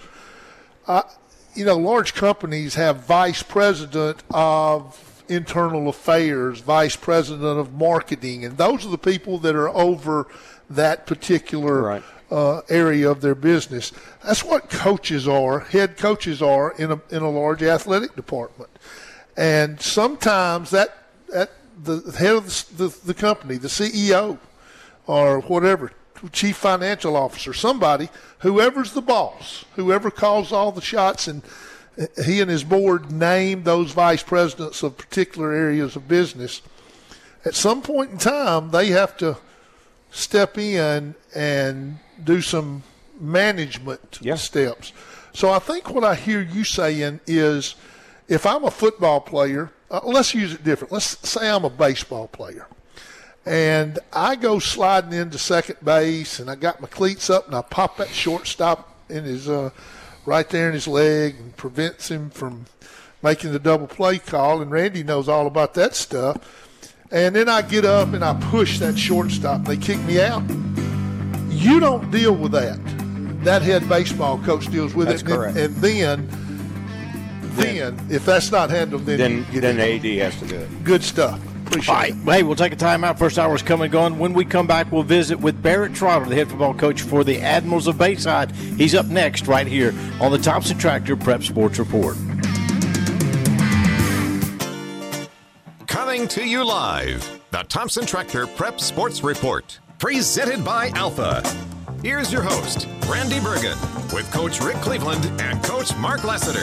D: You know, large companies have vice president of internal affairs, vice president of marketing, and those are the people that are over that particular
C: Right.
D: area of their business. That's what coaches are, head coaches are in a large athletic department. And sometimes that the head of the company, the CEO or whatever, chief financial officer, somebody, whoever's the boss, whoever calls all the shots, and he and his board name those vice presidents of particular areas of business, at some point in time they have to step in and do some management steps. So I think what I hear you saying is, if I'm a football player, let's use it different. Let's say I'm a baseball player, and I go sliding into second base, and I got my cleats up, and I pop that shortstop in his right there in his leg and prevents him from making the double play call, and Randy knows all about that stuff. And then I get up and I push that shortstop. They kick me out. You don't deal with that. That head baseball coach deals with
C: That's
D: it.
C: correct.
D: And then if that's not handled, then
C: The AD has to do it.
D: good stuff. Appreciate
B: All right.
D: it.
B: Hey, we'll take a timeout. First hour is coming and going. When we come back, we'll visit with Barrett Trotter, the head football coach for the Admirals of Bayside. He's up next right here on the Thompson Tractor Prep Sports Report.
A: Coming to you live, the Thompson Tractor Prep Sports Report, presented by Alpha. Here's your host, Randy Bergen, with Coach Rick Cleveland and Coach Mark Lassiter.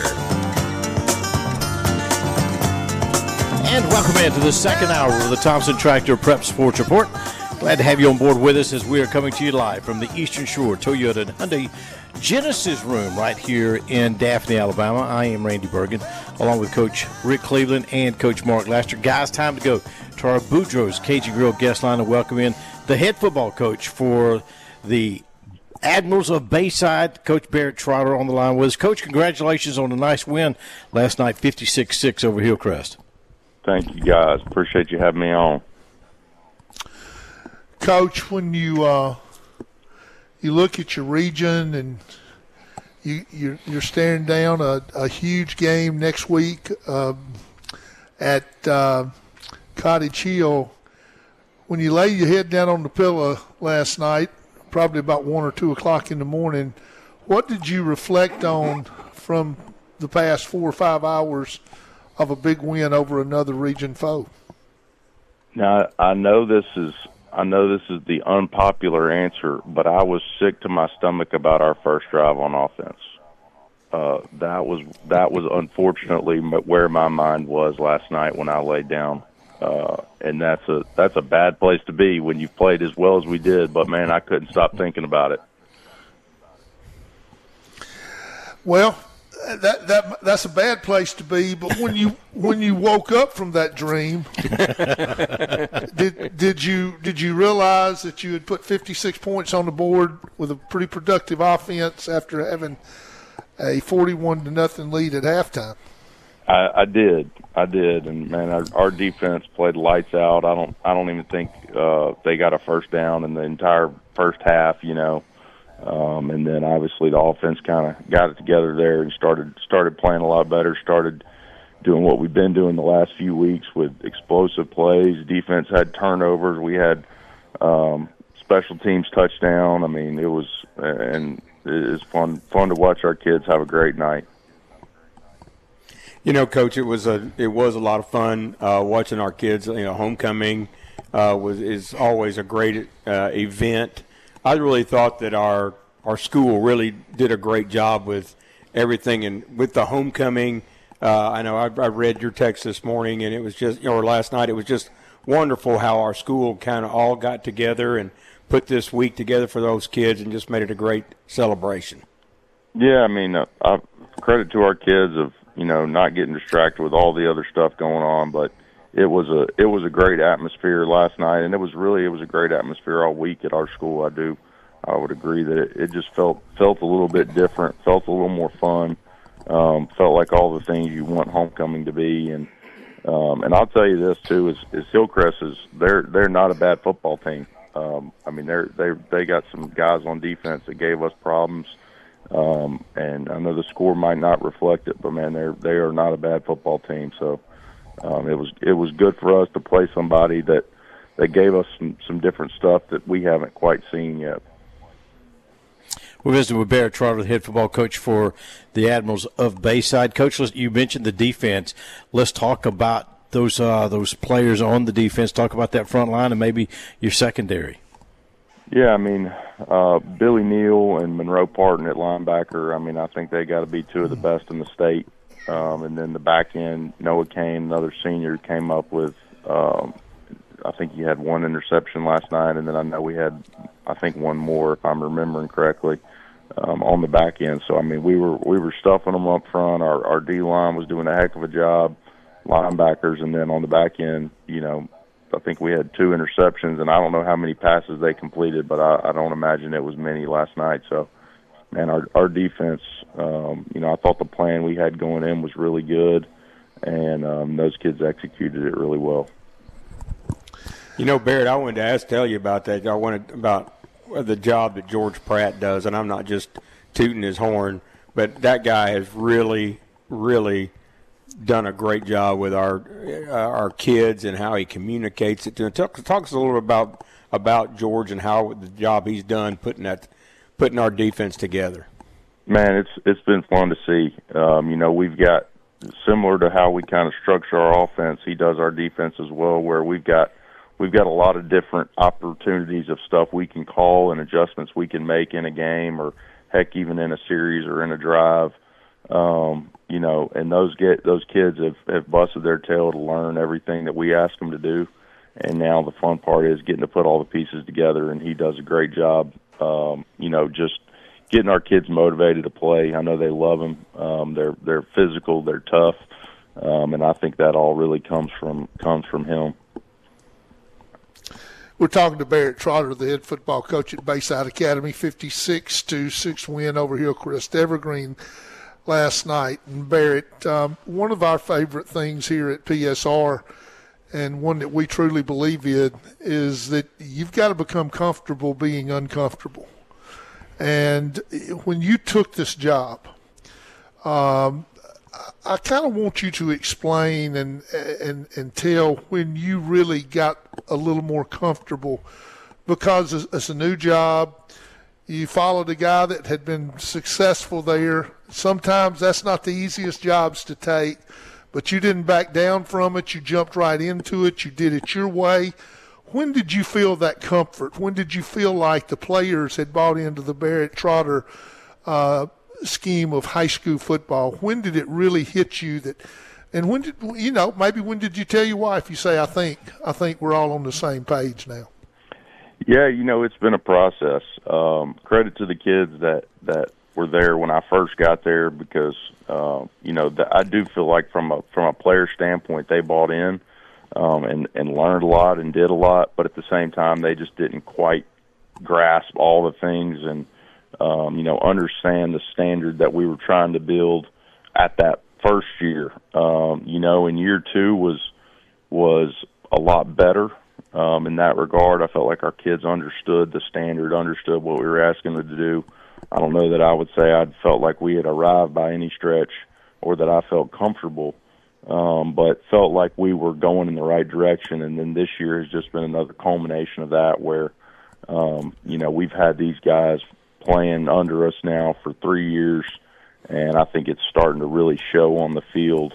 B: And welcome into the second hour of the Thompson Tractor Prep Sports Report. Glad to have you on board with us as we are coming to you live from the Eastern Shore Toyota and Hyundai Genesis room right here in Daphne, Alabama. I am Randy Bergen, along with Coach Rick Cleveland and Coach Mark Laster. Guys, time to go to our Boudreaux's Cajun Grill guest line and welcome in the head football coach for the Admirals of Bayside, Coach Barrett Trotter, on the line with us. Coach, congratulations on a nice win last night, 56-6 over Hillcrest.
F: Thank you, guys. Appreciate you having me on.
D: Coach, when you look at your region and you're staring down a huge game next week at Cottage Hill, when you lay your head down on the pillow last night, probably about 1 or 2 o'clock in the morning, what did you reflect on from the past 4 or 5 hours of a big win over another region foe?
G: Now, I know this is the unpopular answer, but I was sick to my stomach about our first drive on offense. That was unfortunately where my mind was last night when I laid down, and that's a bad place to be when you've played as well as we did. But man, I couldn't stop thinking about it.
D: Well, that's a bad place to be. But when you woke up from that dream, did you realize that you had put 56 points on the board with a pretty productive offense after having a 41-0 lead at halftime?
G: I did, and man, our defense played lights out. I don't even think they got a first down in the entire first half, and then obviously the offense kind of got it together there and started playing a lot better. Started doing what we've been doing the last few weeks with explosive plays. Defense had turnovers. We had special teams touchdown. I mean, it was fun to watch our kids have a great night.
C: Coach, it was a lot of fun watching our kids. Homecoming is always a great event. I really thought that our school really did a great job with everything, and with the homecoming. I know I read your text this morning, and it was just, or last night, it was just wonderful how our school kind of all got together and put this week together for those kids and just made it a great celebration.
G: Yeah, I mean, credit to our kids of not getting distracted with all the other stuff going on, but it was a great atmosphere last night, and it was a great atmosphere all week at our school. I would agree that it just felt a little bit different, felt a little more fun, felt like all the things you want homecoming to be, and I'll tell you this too: is Hillcrest they're not a bad football team. I mean, they got some guys on defense that gave us problems. And I know the score might not reflect it, but man, they are not a bad football team. So it was good for us to play somebody that gave us some different stuff that we haven't quite seen yet.
B: We're visiting with Barrett Trotter, the head football coach for the Admirals of Bayside. Coach, you mentioned the defense. Let's talk about those players on the defense. Talk about that front line and maybe your secondary.
G: Yeah, I mean, Billy Neal and Monroe Parton at linebacker, I mean, I think they got to be two of the best in the state. And then the back end, Noah Kane, another senior, came up with, I think he had one interception last night, and then I know we had, I think, one more, if I'm remembering correctly, on the back end. So, I mean, we were stuffing them up front. Our D-line was doing a heck of a job, linebackers, and then on the back end, I think we had 2 interceptions, and I don't know how many passes they completed, but I don't imagine it was many last night. So, man, our defense, I thought the plan we had going in was really good, and those kids executed it really well.
C: Barrett, I wanted to tell you about that. About the job that George Pratt does, and I'm not just tooting his horn, but that guy has really, really done a great job with our kids and how he communicates it to them. Talk us a little bit about George and how the job he's done putting our defense together. Man,
G: it's been fun to see. We've got, similar to how we kind of structure our offense, he does our defense as well, where we've got a lot of different opportunities of stuff we can call and adjustments we can make in a game, or heck, even in a series or in a drive. And those kids have busted their tail to learn everything that we ask them to do. And now the fun part is getting to put all the pieces together, and he does a great job, just getting our kids motivated to play. I know they love him. They're physical, they're tough, and I think that all really comes from him.
D: We're talking to Barrett Trotter, the head football coach at Bayside Academy, 56-6 win over Hillcrest Evergreen last night. And Barrett, one of our favorite things here at PSR, and one that we truly believe in, is that you've got to become comfortable being uncomfortable. And when you took this job, I kind of want you to explain and tell when you really got a little more comfortable, because it's a new job. You followed a guy that had been successful there. Sometimes that's not the easiest jobs to take, but you didn't back down from it. You jumped right into it. You did it your way. When did you feel that comfort? When did you feel like the players had bought into the Barrett Trotter scheme of high school football? When did it really hit you that? And when did maybe when did you tell your wife? You say, I think we're all on the same page now.
G: Yeah, it's been a process. Credit to the kids that were there when I first got there, because I do feel like from a player standpoint they bought in and learned a lot and did a lot, but at the same time they just didn't quite grasp all the things and understand the standard that we were trying to build at that first year. And year two was a lot better. In that regard, I felt like our kids understood the standard, understood what we were asking them to do. I don't know that I would say I felt like we had arrived by any stretch or that I felt comfortable, but felt like we were going in the right direction. And then this year has just been another culmination of that where, we've had these guys playing under us now for 3 years, and I think it's starting to really show on the field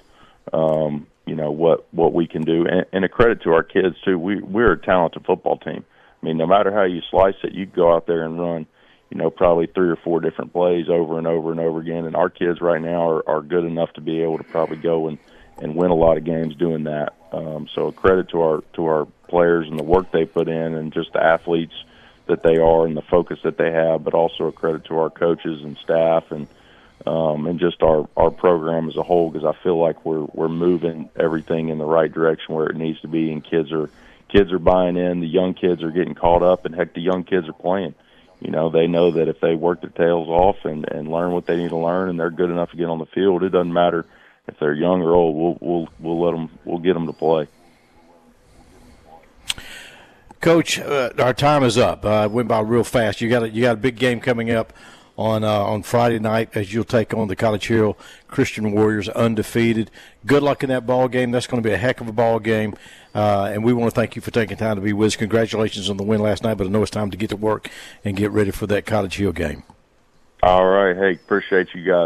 G: what we can do. And a credit to our kids, too. We're a talented football team. I mean, no matter how you slice it, you go out there and run, probably 3 or 4 different plays over and over and over again. And our kids right now are good enough to be able to probably go and win a lot of games doing that. So a credit to our players and the work they put in and just the athletes that they are and the focus that they have, but also a credit to our coaches and staff and just our program as a whole, because I feel like we're moving everything in the right direction where it needs to be, and kids are buying in. The young kids are getting caught up, and heck, the young kids are playing. They know that if they work their tails off and learn what they need to learn, and they're good enough to get on the field, it doesn't matter if they're young or old. We'll get them to play.
B: Coach, our time is up. It went by real fast. You got a big game coming up on Friday night as you'll take on the College Hill Christian Warriors, undefeated. Good luck in that ball game. That's going to be a heck of a ball game, and we want to thank you for taking time to be with us. Congratulations on the win last night, but I know it's time to get to work and get ready for that College Hill game.
G: All right. Hey, appreciate you guys.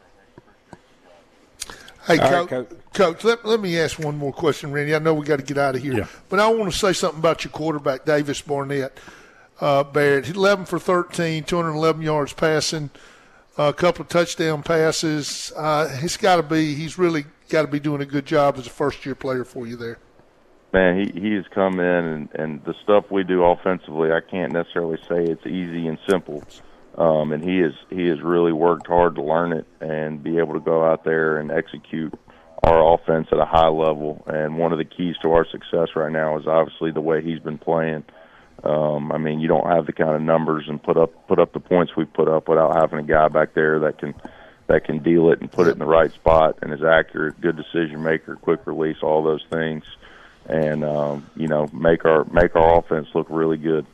D: Hey, Coach, let me ask one more question, Randy. I know we got to get out of here, but I want to say something about your quarterback, Davis Barnett. Barrett, 11 for 13, 211 yards passing, a couple of touchdown passes. He's really got to be doing a good job as a first-year player for you there.
G: Man, he has come in, and the stuff we do offensively, I can't necessarily say it's easy and simple. And he has really worked hard to learn it and be able to go out there and execute our offense at a high level. And one of the keys to our success right now is obviously the way he's been playing. You don't have the kind of numbers and put up the points we put up without having a guy back there that can deal it and put it in the right spot and is accurate, good decision maker, quick release, all those things, and make our offense look really good.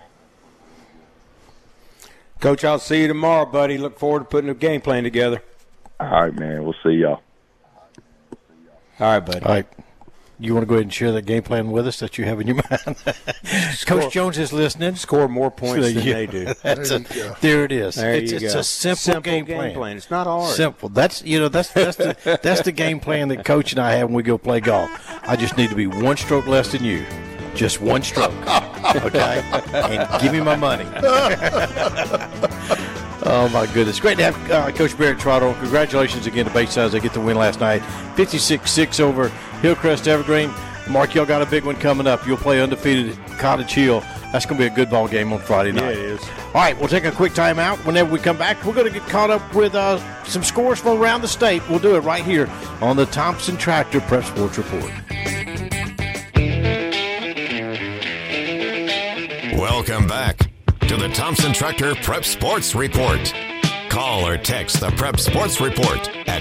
C: Coach, I'll see you tomorrow, buddy. Look forward to putting a game plan together.
G: All right, man. We'll see y'all.
C: All right, buddy.
B: All right. You want to go ahead and share that game plan with us that you have in your mind? Coach Jones is listening.
C: Score more points than they do.
B: There it is.
C: It's
B: a simple game plan.
C: It's not hard.
B: Simple. That's the game plan that Coach and I have when we go play golf. I just need to be one stroke less than you. Just one stroke. Okay? And give me my money. Oh, my goodness. Great to have Coach Barrett Trotter. Congratulations again to Bayside. They get the win last night. 56-6 over Hillcrest Evergreen. Mark, y'all got a big one coming up. You'll play undefeated Cottage Hill. That's going to be a good ball game on Friday night.
C: Yeah, it is.
B: All right, we'll take a quick timeout. Whenever we come back, we're going to get caught up with some scores from around the state. We'll do it right here on the Thompson Tractor Prep Sports Report.
A: Welcome back to the Thompson Tractor Prep Sports Report. Call or text the Prep Sports Report at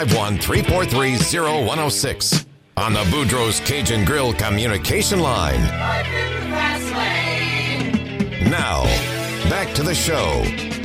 A: 251-343-0106 on the Boudreaux's Cajun Grill communication line. Now, back to the show.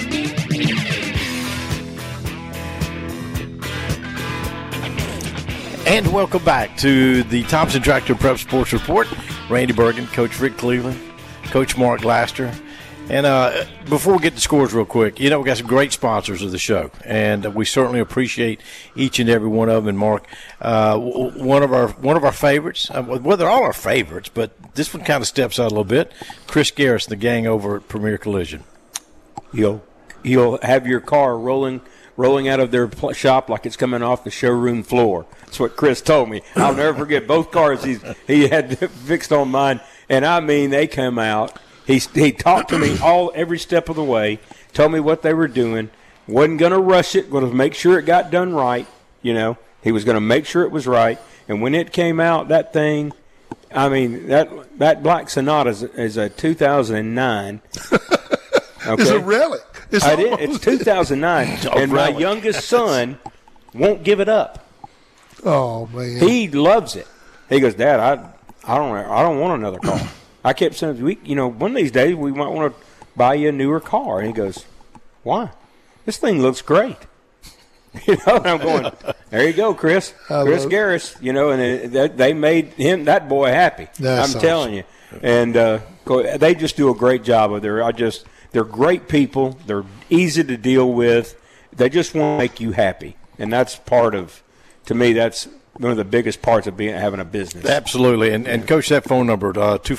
B: And welcome back to the Thompson Tractor Prep Sports Report. Randy Bergen, Coach Rick Cleveland, Coach Mark Glaster. And before we get to scores real quick, we got some great sponsors of the show, and we certainly appreciate each and every one of them. And Mark, one of our favorites, well, they're all our favorites, but this one kind of steps out a little bit. Chris Garris, the gang over at Premier Collision.
C: He'll have your car rolling out of their shop like it's coming off the showroom floor. That's what Chris told me. I'll never forget both cars he had fixed on mine, and I mean they come out. He talked to me every step of the way, told me what they were doing, wasn't going to rush it, going to make sure it got done right. He was going to make sure it was right. And when it came out, that thing, I mean, that black Sonata is a 2009. Okay?
D: Is it really?
C: It's 2009, and my youngest son won't give it up.
D: Oh man,
C: he loves it. He goes, Dad, I don't want another car. I kept saying, one of these days we might want to buy you a newer car. And he goes, why? This thing looks great. And I'm going, there you go, Chris Garris. And they made that boy happy.
D: That's
C: I'm telling you. And they just do a great job of they're great people. They're easy to deal with. They just want to make you happy. And that's to me, that's one of the biggest parts of having a business.
B: Absolutely. And Coach, that phone number,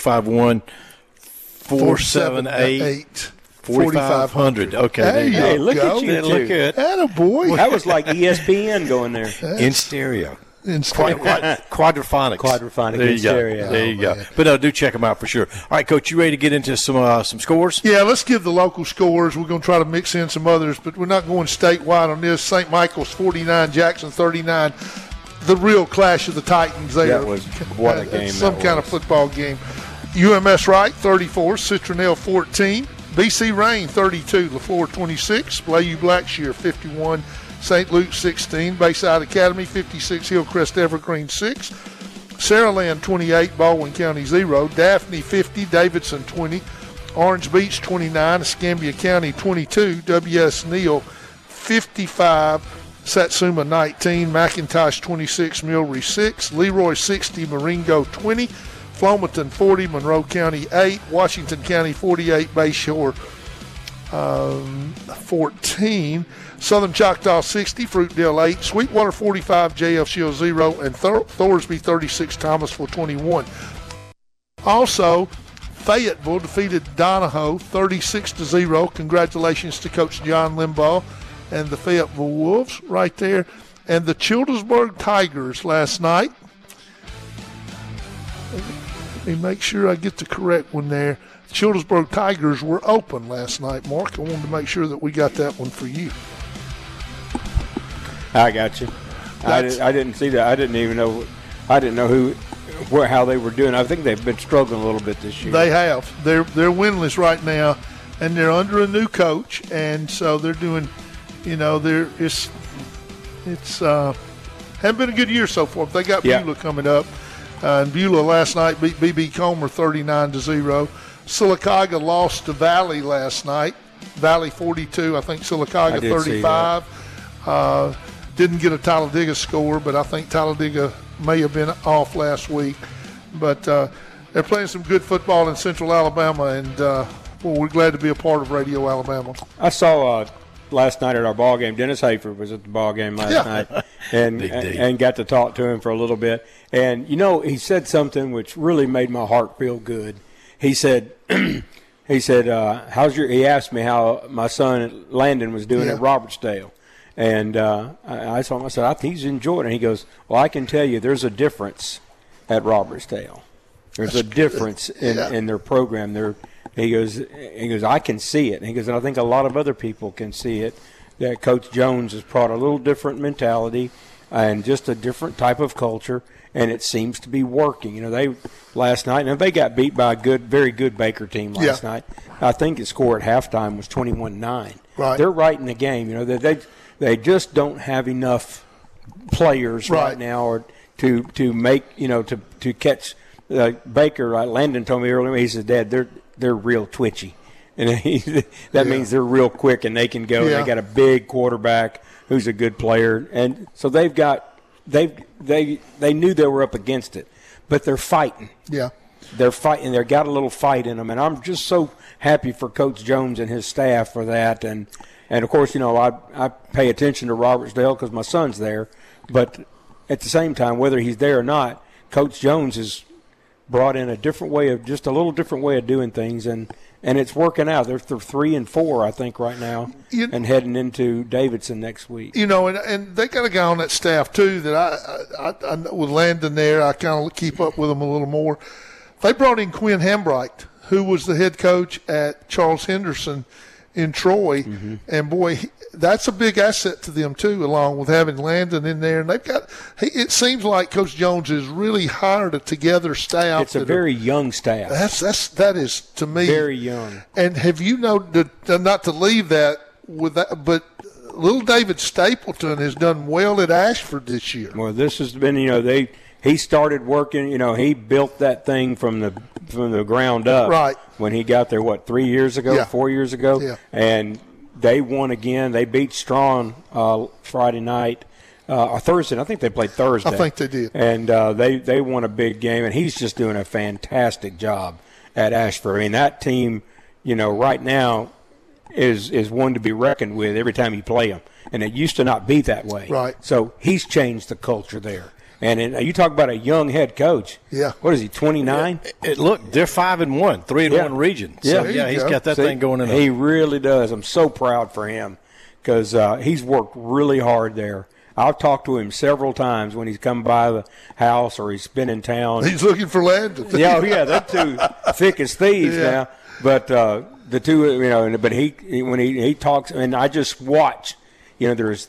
B: 251-478-4500. Okay.
D: Hey,
C: look at you.
B: Look at
D: attaboy.
C: That was like ESPN going there.
B: In stereo.
D: Quadraphonics.
C: Quadraphonic
B: There you
C: stereo.
B: go. There you go. But do check them out for sure. All right, Coach, you ready to get into some scores?
D: Yeah, let's give the local scores. We're going to try to mix in some others, but we're not going statewide on this. St. Michael's 49, Jackson 39. The real clash of the Titans there.
C: That was what a game.
D: Some kind of football game. UMS Wright 34, Citronelle 14, BC Rain 32, LaFleur 26, Blayu Blackshear 51, St. Luke 16, Bayside Academy 56, Hillcrest Evergreen 6, Saraland 28, Baldwin County 0, Daphne 50, Davidson 20, Orange Beach 29, Escambia County 22, W.S. Neal 55, Satsuma 19, McIntosh 26, Mulry 6, Leroy 60, Marengo 20, Flomaton 40, Monroe County 8, Washington County 48, Bayshore 14, Southern Choctaw 60, Fruitdale 8, Sweetwater 45, JF Shield 0, and Thorsby 36, Thomasville 21. Also, Fayetteville defeated Donahoe 36-0. Congratulations to Coach John Limbaugh and the Fayetteville Wolves right there. And the Childersburg Tigers last night. Let me make sure I get the correct one there. The Childersburg Tigers were open last night, Mark. I wanted to make sure that we got that one for you.
C: I got you. I didn't see that. I didn't know how they were doing. I think they've been struggling a little bit this year.
D: They have. They're winless right now, and they're under a new coach, and so they're doing. It's haven't been a good year so far. But they got Beulah coming up, and Beulah last night beat BB Comer 39-0. Sylacauga lost to Valley last night. Valley 42, I think Sylacauga 35. Didn't get a Talladega score, but I think Talladega may have been off last week. But they're playing some good football in Central Alabama, and we're glad to be a part of Radio Alabama.
C: I saw last night at our ball game. Dennis Hayford was at the ball game last night, and got to talk to him for a little bit. And he said something which really made my heart feel good. He said, he asked me how my son Landon was doing at Robertsdale. And I told him, I said, I think he's enjoying it. He goes, well, I can tell you there's a difference at Robertsdale. There's a difference in their program. He goes, I can see it. And he goes, and I think a lot of other people can see it, that Coach Jones has brought a little different mentality and just a different type of culture, and it seems to be working. They last night, they got beat by a very good Baker team last night. I think the score at halftime was 21-9.
D: Right.
C: They're right in the game. They just don't have enough players right now or to make to catch Baker. Landon told me earlier. He said, Dad, they're real twitchy, and that means they're real quick and they can go. And they got a big quarterback who's a good player, and so they knew they were up against it, but they're fighting.
D: Yeah.
C: they're fighting. They've got a little fight in them, and I'm just so happy for Coach Jones and his staff for that. And of course, I pay attention to Robertsdale because my son's there, but at the same time, whether he's there or not, Coach Jones has brought in just a little different way of doing things, and it's working out. They're 3-4, I think, right now, and heading into Davidson next week.
D: And they got a guy on that staff too that I with Landon there, I kind of keep up with them a little more. They brought in Quinn Hambright, who was the head coach at Charles Henderson in Troy, and boy, that's a big asset to them too, along with having Landon in there. And they've got. It seems like Coach Jones has really hired a together staff.
C: It's a very young staff.
D: That is to me
C: very young.
D: And have you not to leave that with that, but little David Stapleton has done well at Ashford this year.
C: Well, this has been he started working. He built that thing from the ground up.
D: Right.
C: When he got there, 3 years ago,
D: Yeah.
C: 4 years ago,
D: Yeah.
C: and they won again. They beat Strawn Friday night, or Thursday. I think they played Thursday.
D: I think they did.
C: And they won a big game, and he's just doing a fantastic job at Ashford. I mean, that team, right now is one to be reckoned with every time you play them, and it used to not be that way.
D: Right.
C: So he's changed the culture there. And you talk about a young head coach.
D: Yeah.
C: What is he, 29?
B: Look, they're 5-1, 3-1 region. So, he's got that thing going in.
C: He really does. I'm so proud for him because he's worked really hard there. I've talked to him several times when he's come by the house or he's been in town.
D: He's looking for Landon.
C: Yeah, they're two thick as thieves now. But the two, but when he talks, and I just watch. There's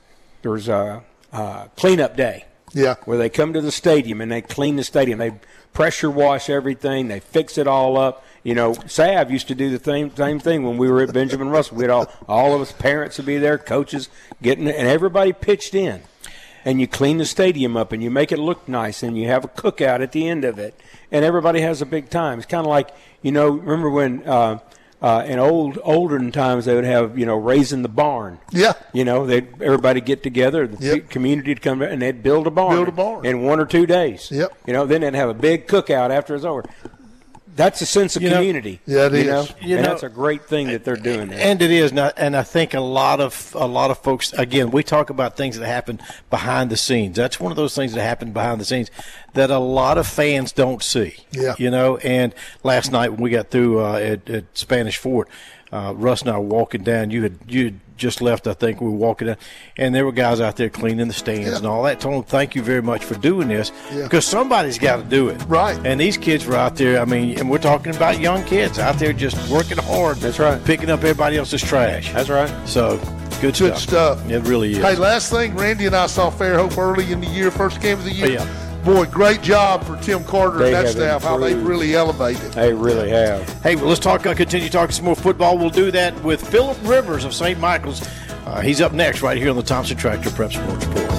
C: cleanup day.
D: Yeah.
C: Where they come to the stadium and they clean the stadium. They pressure wash everything. They fix it all up. Sav used to do the same thing when we were at Benjamin Russell. We'd all of us parents would be there, coaches and everybody pitched in. And you clean the stadium up and you make it look nice and you have a cookout at the end of it. And everybody has a big time. It's kind of like, remember when in olden times they would have, raising the barn.
D: Yeah.
C: Everybody get together, the community would come and they'd build a barn. In 1 or 2 days.
D: Yep.
C: Then they'd have a big cookout after it's over. That's a sense of community.
D: Yeah, it is.
C: And that's a great thing that they're doing there.
B: And it is not. And I think a lot of folks, again, we talk about things that happen behind the scenes. That's one of those things that happen behind the scenes that a lot of fans don't see.
D: Yeah.
B: And last night when we got through at Spanish Fort, Russ and I were walking down. You had just left, I think. We were walking down, and there were guys out there cleaning the stands and all that. Told them, thank you very much for doing this, because somebody's got to do it.
D: Right.
B: And these kids were out there, and we're talking about young kids out there just working hard.
C: That's right.
B: Picking up everybody else's trash.
C: That's right.
B: So, good stuff. It really is.
D: Hey, last thing, Randy and I saw Fairhope early in the year, first game of the year.
B: Oh, yeah.
D: Boy, great job for Tim Carter and that
C: have
D: staff, how they
C: improved.
D: really elevated.
C: They really have.
B: Hey, well, let's continue talking some more football. We'll do that with Philip Rivers of St. Michael's. He's up next right here on the Thompson Tractor Prep Sports Report.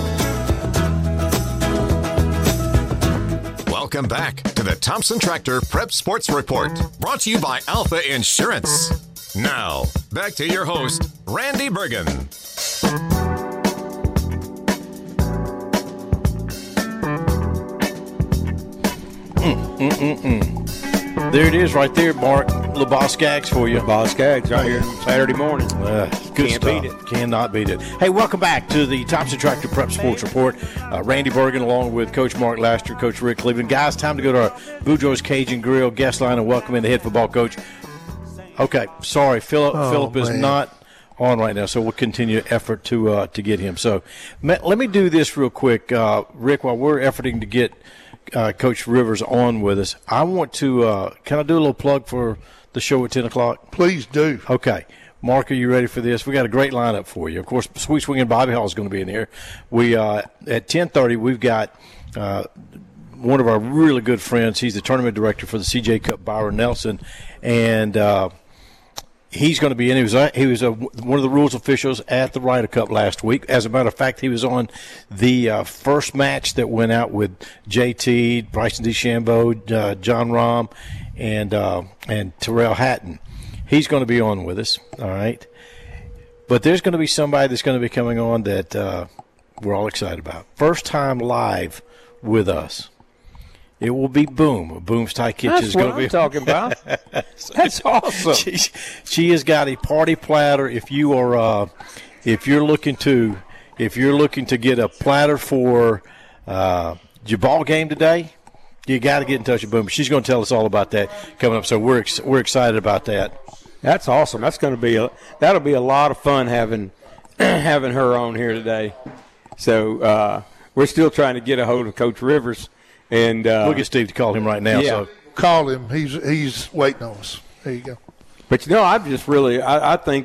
A: Welcome back to the Thompson Tractor Prep Sports Report, brought to you by Alpha Insurance. Now, back to your host, Randy Bergen.
B: There it is right there, Mark. LaBoss Gags for you.
C: Boss Gags out here Saturday morning.
B: Good
C: Can't
B: stuff.
C: beat it.
B: Cannot beat it. Hey, welcome back to the Thompson Tractor Prep Sports Report. Randy Bergen along with Coach Mark Laster, Coach Rick Cleveland. Guys, time to go to our Boudreaux's Cajun Grill guest line and welcome in the head football coach. Okay, sorry, Philip is not on right now, so we'll continue effort to get him. So let me do this real quick, Rick, while we're efforting to get Coach Rivers on with us. I want to can I do a little plug for the show at 10 o'clock?
D: Please do.
B: Okay. Mark, are you ready for this? We got a great lineup for you. Of course, Sweet Swing and Bobby Hall is going to be in here. We at 10:30, we've got one of our really good friends. He's the tournament director for the CJ Cup, Byron Nelson, and he's going to be in. He was one of the rules officials at the Ryder Cup last week. As a matter of fact, he was on the first match that went out with JT, Bryson DeChambeau, John Rahm, and Terrell Hatton. He's going to be on with us, all right? But there's going to be somebody that's going to be coming on that we're all excited about. First time live with us It will be Boom. Boom's Thai Kitchen
C: That's
B: is
C: what
B: going to be
C: I'm talking about. That's awesome.
B: She has got a party platter. If you're looking to get a platter for your ball game today, you got to get in touch with Boom. She's going to tell us all about that coming up. So we're excited about that.
C: That's awesome. That's going to be that'll be a lot of fun having her on here today. So we're still trying to get a hold of Coach Rivers. And
B: we'll get Steve to call him right now.
C: Yeah.
B: So
D: Call him. He's waiting on us. There you go.
C: But, I've just really – I think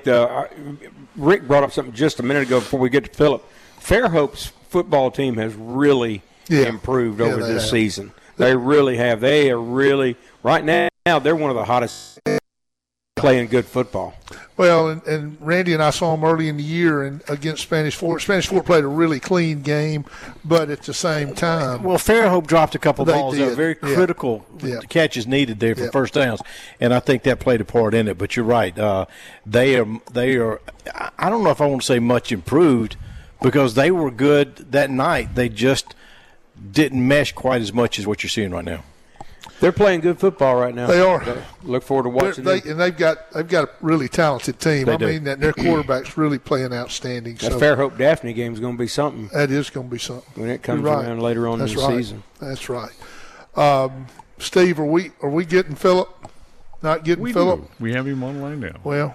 C: Rick brought up something just a minute ago before we get to Phillip. Fairhope's football team has really improved over this season. They really have. They are really – right now, they're one of the hottest playing good football.
D: Well, and Randy and I saw them early in the year and against Spanish Fort. Spanish Fort played a really clean game, but at the same time.
B: Well, Fairhope dropped a couple balls that were very critical catches needed there for first downs, and I think that played a part in it. But you're right. They are. I don't know if I want to say much improved because they were good that night. They just didn't mesh quite as much as what you're seeing right now.
C: They're playing good football right now.
D: They are.
C: Look forward to watching them.
D: And they've got a really talented team. I mean, that their quarterback's really playing outstanding.
C: That Fairhope Daphne game is going to be something.
D: That is going to be something
C: when it comes around later on in the season.
D: That's right. Steve, are we getting Phillip? Not getting Phillip?
H: We have him on line now.
D: Well.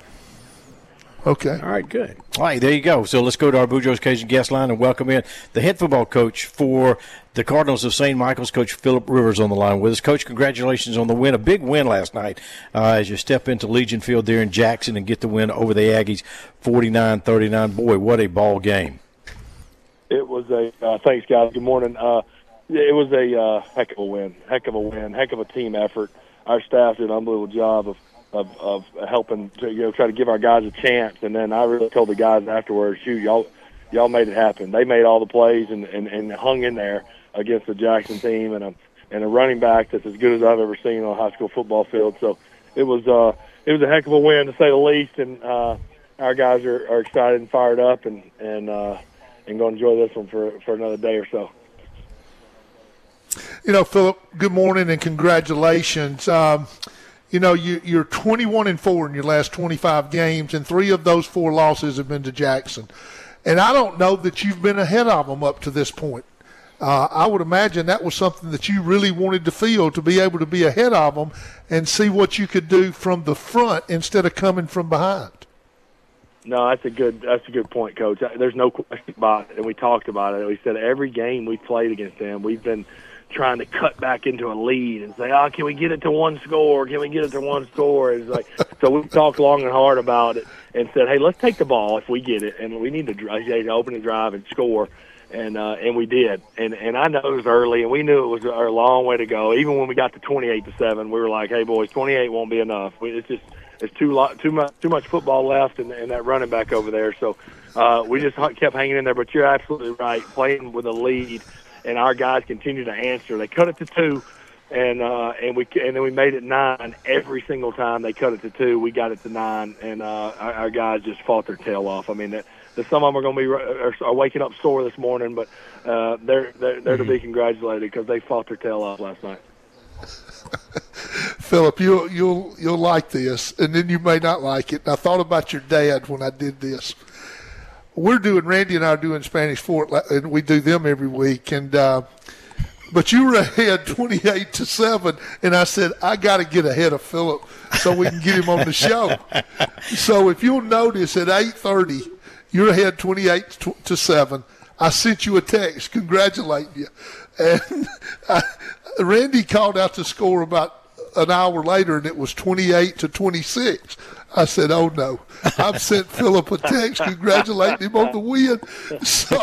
D: Okay.
C: All right, good.
B: All right, there you go. So let's go to our Boudreaux's Cajun guest line and welcome in the head football coach for the Cardinals of St. Michael's, Coach Phillip Rivers, on the line with us. Coach, congratulations on the win. A big win last night as you step into Legion Field there in Jackson and get the win over the Aggies, 49-39. Boy, what a ball game.
I: It was thanks, guys. Good morning. It was a heck of a win, heck of a team effort. Our staff did an unbelievable job of helping to try to give our guys a chance, and then I really told the guys afterwards, shoot, y'all made it happen. They made all the plays and hung in there against the Jackson team and a running back that's as good as I've ever seen on a high school football field. So it was a heck of a win to say the least, and our guys are excited and fired up and going to enjoy this one for another day or so.
D: Phillip, good morning and congratulations. You're 21-4 in your last 25 games, and 3 of those 4 losses have been to Jackson. And I don't know that you've been ahead of them up to this point. I would imagine that was something that you really wanted to feel, to be able to be ahead of them and see what you could do from the front instead of coming from behind.
I: No, that's a good point, Coach. There's no question about it, and we talked about it. We said every game we played against them, we've been trying to cut back into a lead and say, can we get it to one score? Can we get it to one score? It's like, so we talked long and hard about it and said, hey, let's take the ball if we get it, and we need to open the drive and score. And we did. And I know it was early, and we knew it was a long way to go. Even when we got to 28-7, we were like, hey, boys, 28 won't be enough. It's too much football left and that running back over there. So we just kept hanging in there. But you're absolutely right, playing with a lead. And our guys continue to answer. They cut it to 2, and then we made it 9 every single time they cut it to 2. We got it to 9, and our guys just fought their tail off. I mean, some of them are going to be are waking up sore this morning, but they're to be congratulated because they fought their tail off last night.
D: Phillip, you'll like this, and then you may not like it. And I thought about your dad when I did this. Randy and I are doing Spanish Fort, and we do them every week. And but you were ahead 28-7, and I said, I got to get ahead of Phillip so we can get him on the show. So if you'll notice, at 8:30, you're ahead 28-7. I sent you a text congratulating you. And Randy called out the score about an hour later, and it was 28-26. I said, oh, no. I've sent Phillip a text congratulating him on the win. So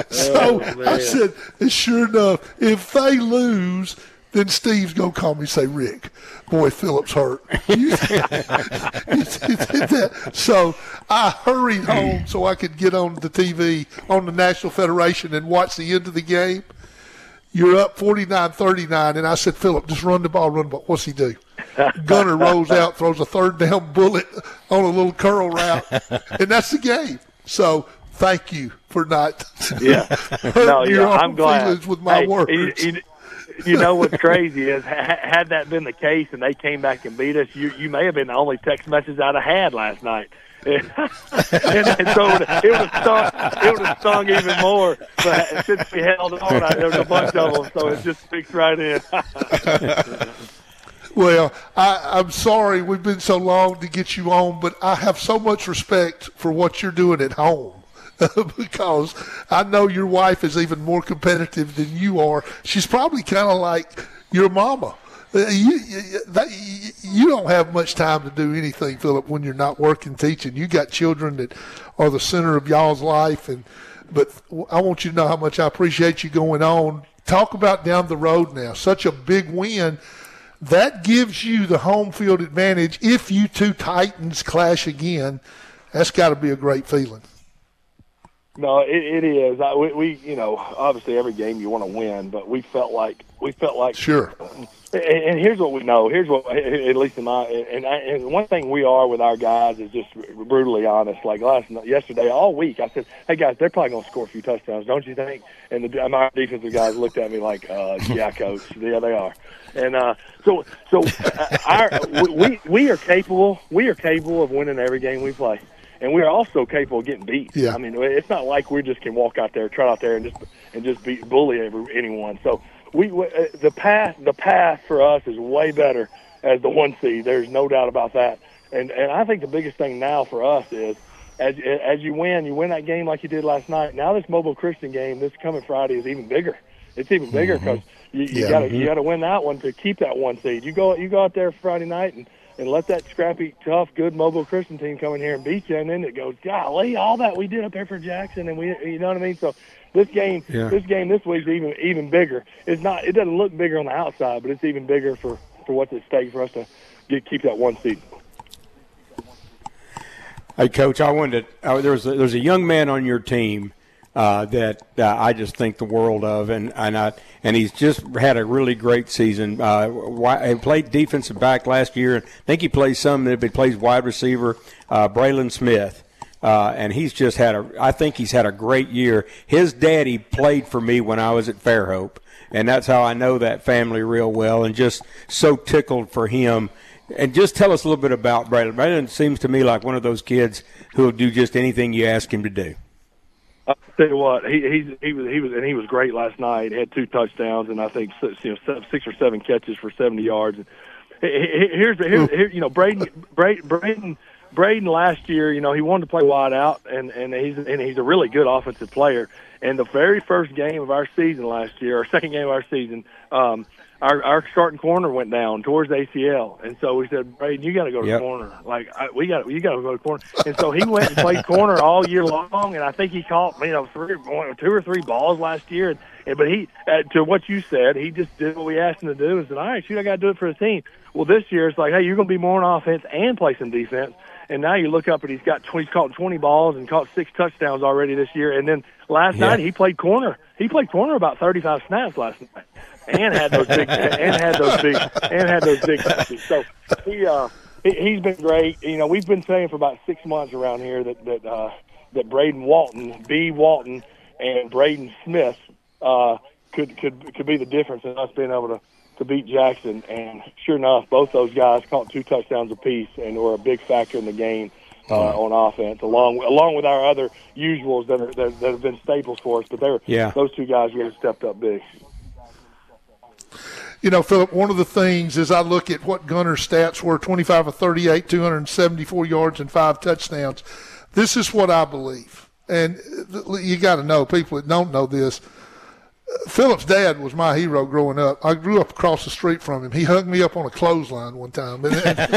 D: I said, sure enough, if they lose, then Steve's going to call me and say, Rick, boy, Phillip's hurt. So I hurried home so I could get on the TV on the National Federation and watch the end of the game. You're up 49-39, and I said, Phillip, just run the ball. What's he do? Gunner rolls out, throws a third down bullet on a little curl route, and that's the game. So thank you for not
I: I'm glad.
D: Feelings with my words.
I: You know what's crazy is had that been the case and they came back and beat us, you may have been the only text message I'd have had last night. and so it would have stung even more. But since we held on, there was a bunch of them, so it just fits right in.
D: Well, I'm sorry we've been so long to get you on, but I have so much respect for what you're doing at home. Because I know your wife is even more competitive than you are. She's probably kind of like your mama. You don't have much time to do anything, Philip, when you're not working, teaching. You got children that are the center of y'all's life. But I want you to know how much I appreciate you going on. Talk about down the road now. Such a big win. That gives you the home field advantage. If you two Titans clash again, that's got to be a great feeling.
I: No, it is. We obviously every game you want to win, but we felt like
D: sure.
I: And here's what we know. Here's what, at least in my and one thing we are with our guys is just brutally honest. Like yesterday, all week, I said, "Hey guys, they're probably going to score a few touchdowns, don't you think?" And my defensive guys looked at me like, "Yeah, coach, yeah, they are." And we are capable. We are capable of winning every game we play. And we are also capable of getting beat.
D: Yeah.
I: I mean, it's not like we just can walk out there, trot out there, and just bully anyone. So the path for us is way better as the 1 seed. There's no doubt about that. And I think the biggest thing now for us is as you win that game like you did last night. Now this Mobile Christian game this coming Friday is even bigger. It's even bigger because you got to win that one to keep that 1 seed. You go out there Friday night and let that scrappy, tough, good Mobile Christian team come in here and beat you, and then it goes, golly, all that we did up there for Jackson, and you know what I mean? So this game this week is even bigger. It doesn't look bigger on the outside, but it's even bigger for what's at stake for us to keep that 1 seed.
C: Hey, Coach, I wanted to, there's a young man on your team that I just think the world of, and he's just had a really great season. He played defensive back last year. I think he plays he plays wide receiver, Braylon Smith. And he's just I think he's had a great year. His daddy played for me when I was at Fairhope, and that's how I know that family real well, and just so tickled for him. And just tell us a little bit about Braylon. Braylon seems to me like one of those kids who will do just anything you ask him to do.
I: I'll tell you what, he was great last night. He had 2 touchdowns and I think 6 or 7 catches for 70 yards. Here's Braden last year, he wanted to play wide out, and he's a really good offensive player. And the very first game of our season last year, or second game of our season, our starting corner went down towards ACL, and so we said, Braden, you got to go to the corner. You got to go to the corner. And so he went and played corner all year long, and I think he caught 2 or 3 balls last year. But he, to what you said, he just did what we asked him to do and said, all right, shoot, I got to do it for the team. Well, this year it's like, hey, you're going to be more on offense and play some defense. And now you look up and he's caught 20 balls and caught 6 touchdowns already this year. And then last night he played corner. He played corner about 35 snaps last night, and had those big catches. So he's been great. We've been saying for about 6 months around here that Braden Walton and Braden Smith could be the difference in us being able to beat Jackson. And sure enough, both those guys caught 2 touchdowns apiece and were a big factor in the game on offense, along with our other usuals that have been staples for us. But those 2 guys really stepped up big.
D: Philip, one of the things is I look at what Gunner's stats were, 25 of 38, 274 yards and 5 touchdowns. This is what I believe. And you got to know, people that don't know this, Philip's dad was my hero growing up. I grew up across the street from him. He hung me up on a clothesline one time.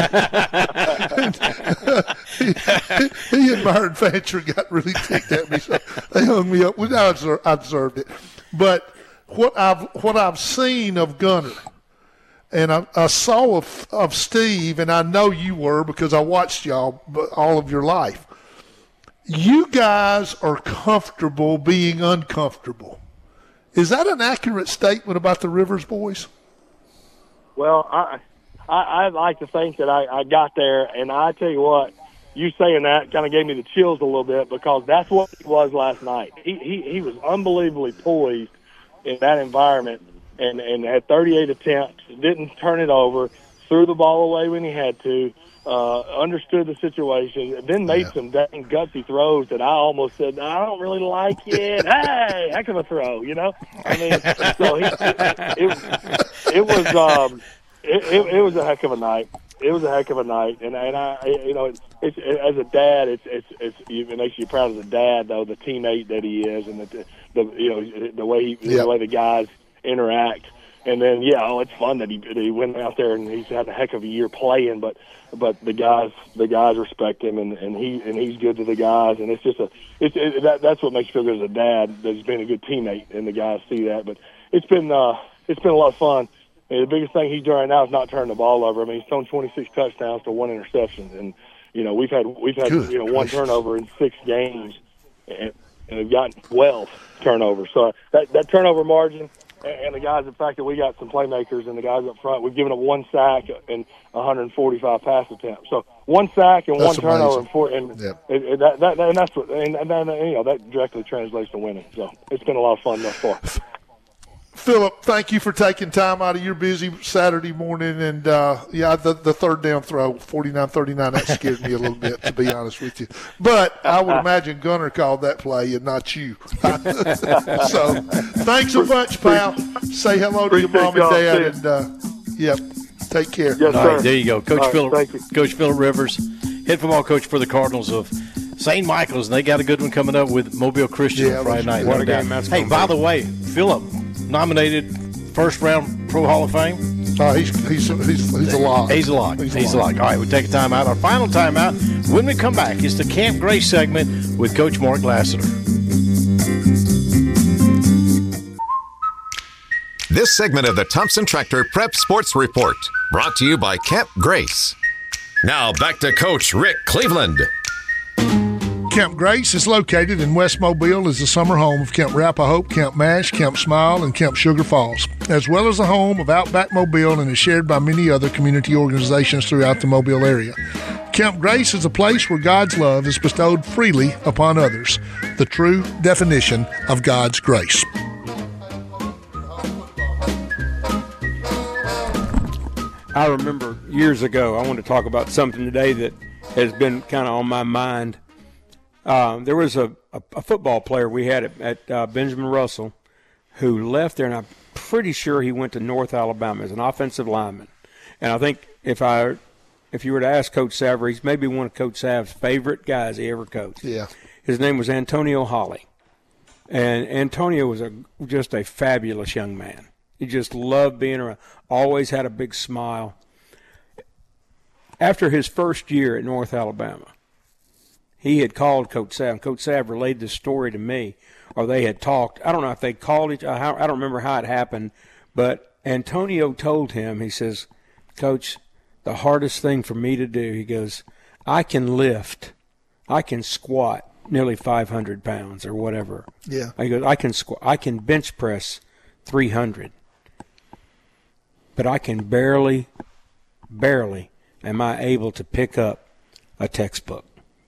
D: He and Myron Fancher got really ticked at me, so they hung me up. I deserved it. But what I've seen of Gunner, and I saw of Steve, and I know you were because I watched y'all all of your life. You guys are comfortable being uncomfortable. Is that an accurate statement about the Rivers boys?
I: Well, I like to think that I got there, and I tell you what, you saying that kind of gave me the chills a little bit because that's what he was last night. He was unbelievably poised in that environment and had 38 attempts, didn't turn it over, threw the ball away when he had to, understood the situation, then made some dang gutsy throws that I almost said, I don't really like it. Hey, heck of a throw, you know? I mean, so it was a heck of a night. It was a heck of a night, and I, you know, it's as a dad, it makes you proud as a dad, though, the teammate that he is, and the way the guys interact. And then, it's fun that he went out there and he's had a heck of a year playing, but the guys respect him, and he's good to the guys, and it's just that's what makes you feel good as a dad, that he's been a good teammate, and the guys see that. But it's been a lot of fun. And the biggest thing he's doing right now is not turning the ball over. I mean, he's thrown 26 touchdowns to 1 interception, and you know we've had one turnover in 6 games, and we've gotten 12 turnovers. So that turnover margin. And the guys, the fact that we got some playmakers and the guys up front, we've given up 1 sack and 145 pass attempts. So 1 sack and
D: that's
I: 1 turnover,
D: amazing.
I: that directly translates to winning. So it's been a lot of fun thus far.
D: Philip, thank you for taking time out of your busy Saturday morning. And, the third down throw, 49-39, that scared me a little bit, to be honest with you. But I would imagine Gunner called that play and not you. So thanks so much, pal. Say hello to your mom and dad. And, take care.
I: Yes,
B: all right, there you go. Coach
I: Philip
B: Rivers, head football coach for the Cardinals of St. Michael's, and they got a good one coming up with Mobile Christian on Friday night.
C: What a game that's
B: Hey, by the way, Philip, nominated first-round Pro Hall of Fame.
D: He's a lock.
B: He's a lock. He's a lock. All right, we'll take a timeout. Our final timeout. When we come back, it's the Camp Grace segment with Coach Mark Lassiter.
A: This segment of the Thompson Tractor Prep Sports Report brought to you by Camp Grace. Now back to Coach Rick Cleveland.
D: Camp Grace is located in West Mobile, is the summer home of Camp Rappahope, Camp Mash, Camp Smile, and Camp Sugar Falls, as well as the home of Outback Mobile, and is shared by many other community organizations throughout the Mobile area. Camp Grace is a place where God's love is bestowed freely upon others, the true definition of God's grace.
C: I remember years ago, I want to talk about something today that has been kind of on my mind. There was a football player we had at Benjamin Russell who left there, and I'm pretty sure he went to North Alabama as an offensive lineman. And I think if you were to ask Coach Savre, he's maybe one of Coach Sav's favorite guys he ever coached.
D: Yeah.
C: His name was Antonio Holly. And Antonio was just a fabulous young man. He just loved being around, always had a big smile. After his first year at North Alabama, he had called Coach Sav, and Coach Sav relayed this story to me, or they had talked. I don't know if they called each other. I don't remember how it happened, but Antonio told him, he says, Coach, the hardest thing for me to do, he goes, I can squat nearly 500 pounds or whatever.
D: Yeah.
C: He goes, I can bench press 300, but I can barely am I able to pick up a textbook.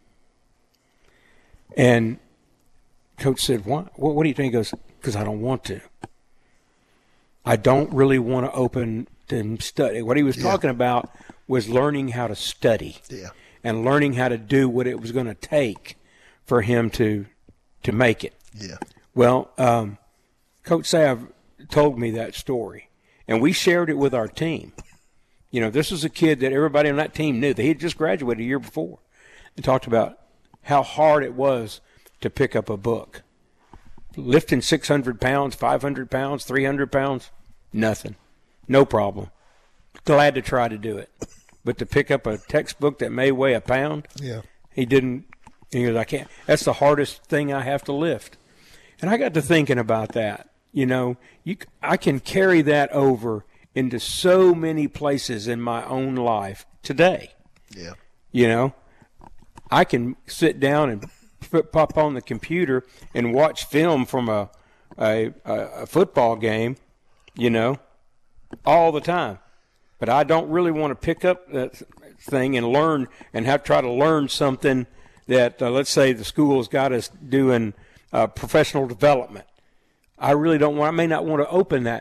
C: And Coach said, what do you think? He goes, because I don't want to. I don't really want to open and study. What he was talking about was learning how to study and learning how to do what it was going to take for him to make it.
D: Yeah.
C: Well, Coach Sav told me that story, and we shared it with our team. You know, this was a kid that everybody on that team knew that he had just graduated a year before, and talked about how hard it was to pick up a book. Lifting 600 pounds, 500 pounds, 300 pounds, nothing. No problem. Glad to try to do it. But to pick up a textbook that may weigh a pound, he didn't. He goes, I can't. That's the hardest thing I have to lift. And I got to thinking about that. You know, I can carry that over into so many places in my own life today.
D: Yeah.
C: You know, I can sit down and pop on the computer and watch film from a football game, you know, all the time. But I don't really want to pick up that thing and learn and try to learn something that, let's say the school's got us doing professional development. I really don't want. I may not want to open that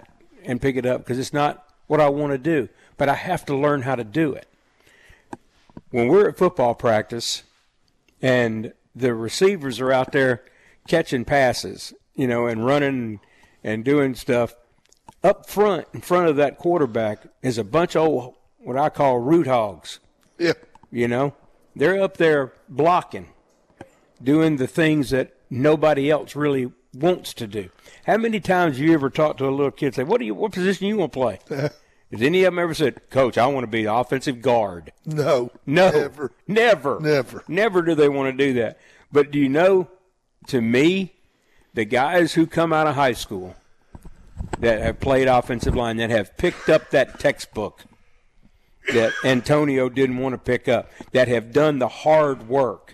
C: and pick it up because it's not what I want to do, but I have to learn how to do it. When we're at football practice and the receivers are out there catching passes, and running and doing stuff, up front, in front of that quarterback, is a bunch of old, what I call root hogs.
D: Yeah.
C: They're up there blocking, doing the things that nobody else really wants to do. How many times you ever talked to a little kid, say, what position you want to play? Has any of them ever said, Coach, I want to be the offensive guard?
D: No.
C: Never. Never do they want to do that. But do you know, to me, the guys who come out of high school that have played offensive line, that have picked up that textbook that Antonio didn't want to pick up, that have done the hard work,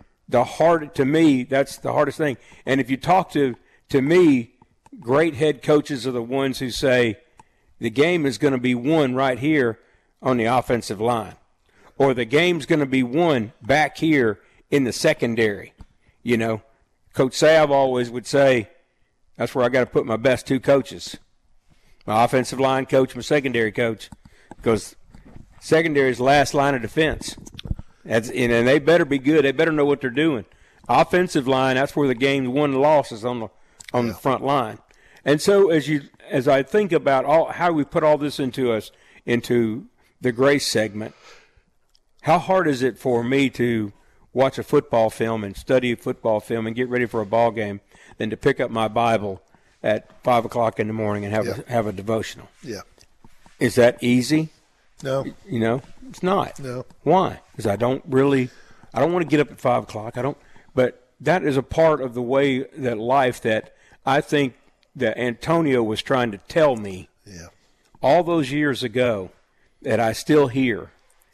C: to me, that's the hardest thing. And if you talk to me, great head coaches are the ones who say, the game is going to be won right here on the offensive line, or the game's going to be won back here in the secondary. Coach Sav always would say, that's where I got to put my best two coaches, my offensive line coach, my secondary coach, because secondary is the last line of defense. And they better be good. They better know what they're doing. Offensive line, that's where the game's won and lost is on the front line. And so as I think about how we put all this into the Grace segment, how hard is it for me to watch a football film and study a football film and get ready for a ball game than to pick up my Bible at 5 o'clock in the morning and have a devotional?
D: Yeah.
C: Is that easy?
D: No.
C: It's not.
D: No.
C: Why? Because I don't want to get up at 5 o'clock. But that is a part of the way that life that I think that Antonio was trying to tell me all those years ago that I still hear.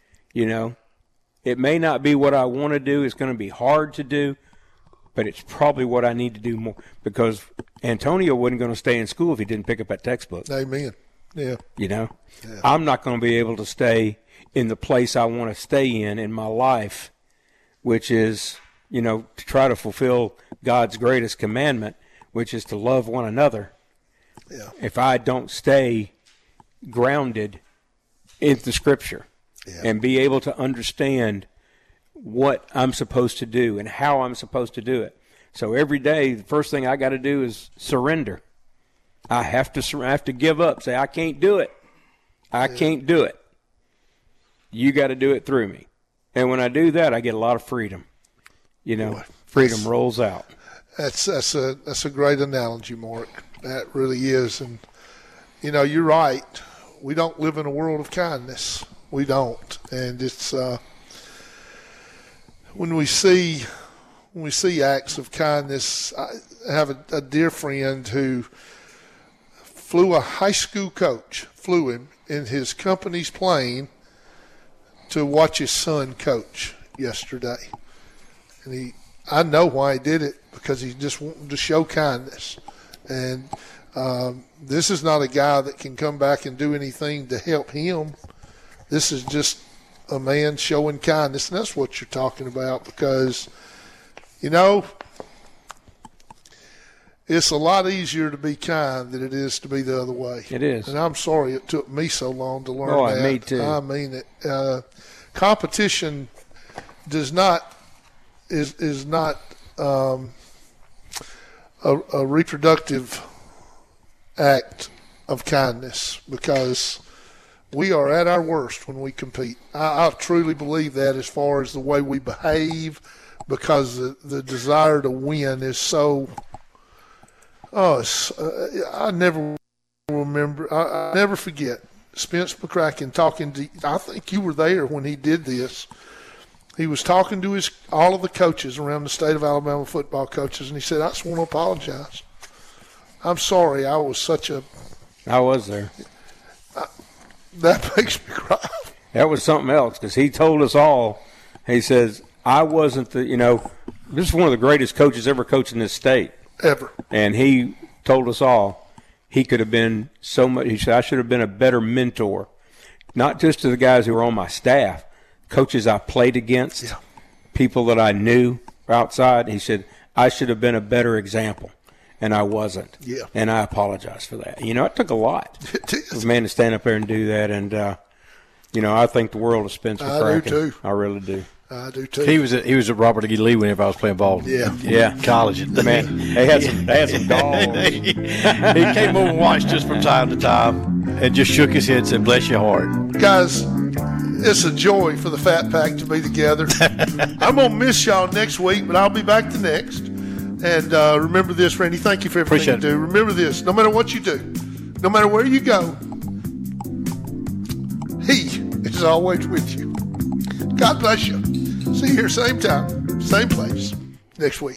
C: It may not be what I want to do. It's going to be hard to do, but it's probably what I need to do more, because Antonio wasn't going to stay in school if he didn't pick up that textbook.
D: Amen. Yeah.
C: I'm not going to be able to stay in the place I want to stay in my life, which is, to try to fulfill God's greatest commandment, which is to love one another.
D: Yeah.
C: If I don't stay grounded in the Scripture and be able to understand what I'm supposed to do and how I'm supposed to do it. So every day, the first thing I got to do is surrender. I have to give up. Say, I can't do it. I can't do it. You got to do it through me. And when I do that, I get a lot of freedom. Freedom rolls out.
D: That's a great analogy, Mark. That really is. And, you're right. We don't live in a world of kindness. We don't. And it's when we see acts of kindness. I have a dear friend who flew a high school coach, flew him in his company's plane to watch his son coach yesterday. And I know why he did it, because he just wanted to show kindness. And this is not a guy that can come back and do anything to help him. This is just a man showing kindness, and that's what you're talking about, because, it's a lot easier to be kind than it is to be the other way.
C: It is.
D: And I'm sorry it took me so long to learn that.
C: Me too.
D: I mean it. Competition is not a reproductive act of kindness, because we are at our worst when we compete. I truly believe that, as far as the way we behave, because the desire to win is so I never remember. I never forget Spence McCracken talking to. I think you were there when he did this. He was talking to all of the coaches around the state of Alabama, football coaches, and he said, "I just want to apologize. I'm sorry. I was such a."
C: I was there.
D: That makes me cry.
C: That was something else, because he told us all. He says, "I wasn't the. This is one of the greatest coaches ever coached in this state."
D: Ever.
C: And he told us all he could have been so much. He said, I should have been a better mentor, not just to the guys who were on my staff, coaches I played against, people that I knew outside. He said, I should have been a better example. and I wasn't.
D: Yeah.
C: And I apologize for that. You know, it took a lot
D: It is.
C: for a man to stand up there and do that. And, you know, I think the world of Spencer
D: I do,
C: Kraken.
D: too.
C: I really do.
D: I do too.
B: He was at Robert E. Lee whenever I was playing ball.
D: Yeah.
B: College.
C: Man, they had some dogs.
B: He came over and watched us from time to time and just shook his head and said, "Bless your heart."
D: Guys, it's a joy for the Fat Pack to be together. I'm going to miss y'all next week, but I'll be back the next. And remember this, Randy, thank you for everything
B: Appreciate
D: you do. Remember this, no matter what you do, no matter where you go, He is always with you. God bless you. See you here same time, same place next week.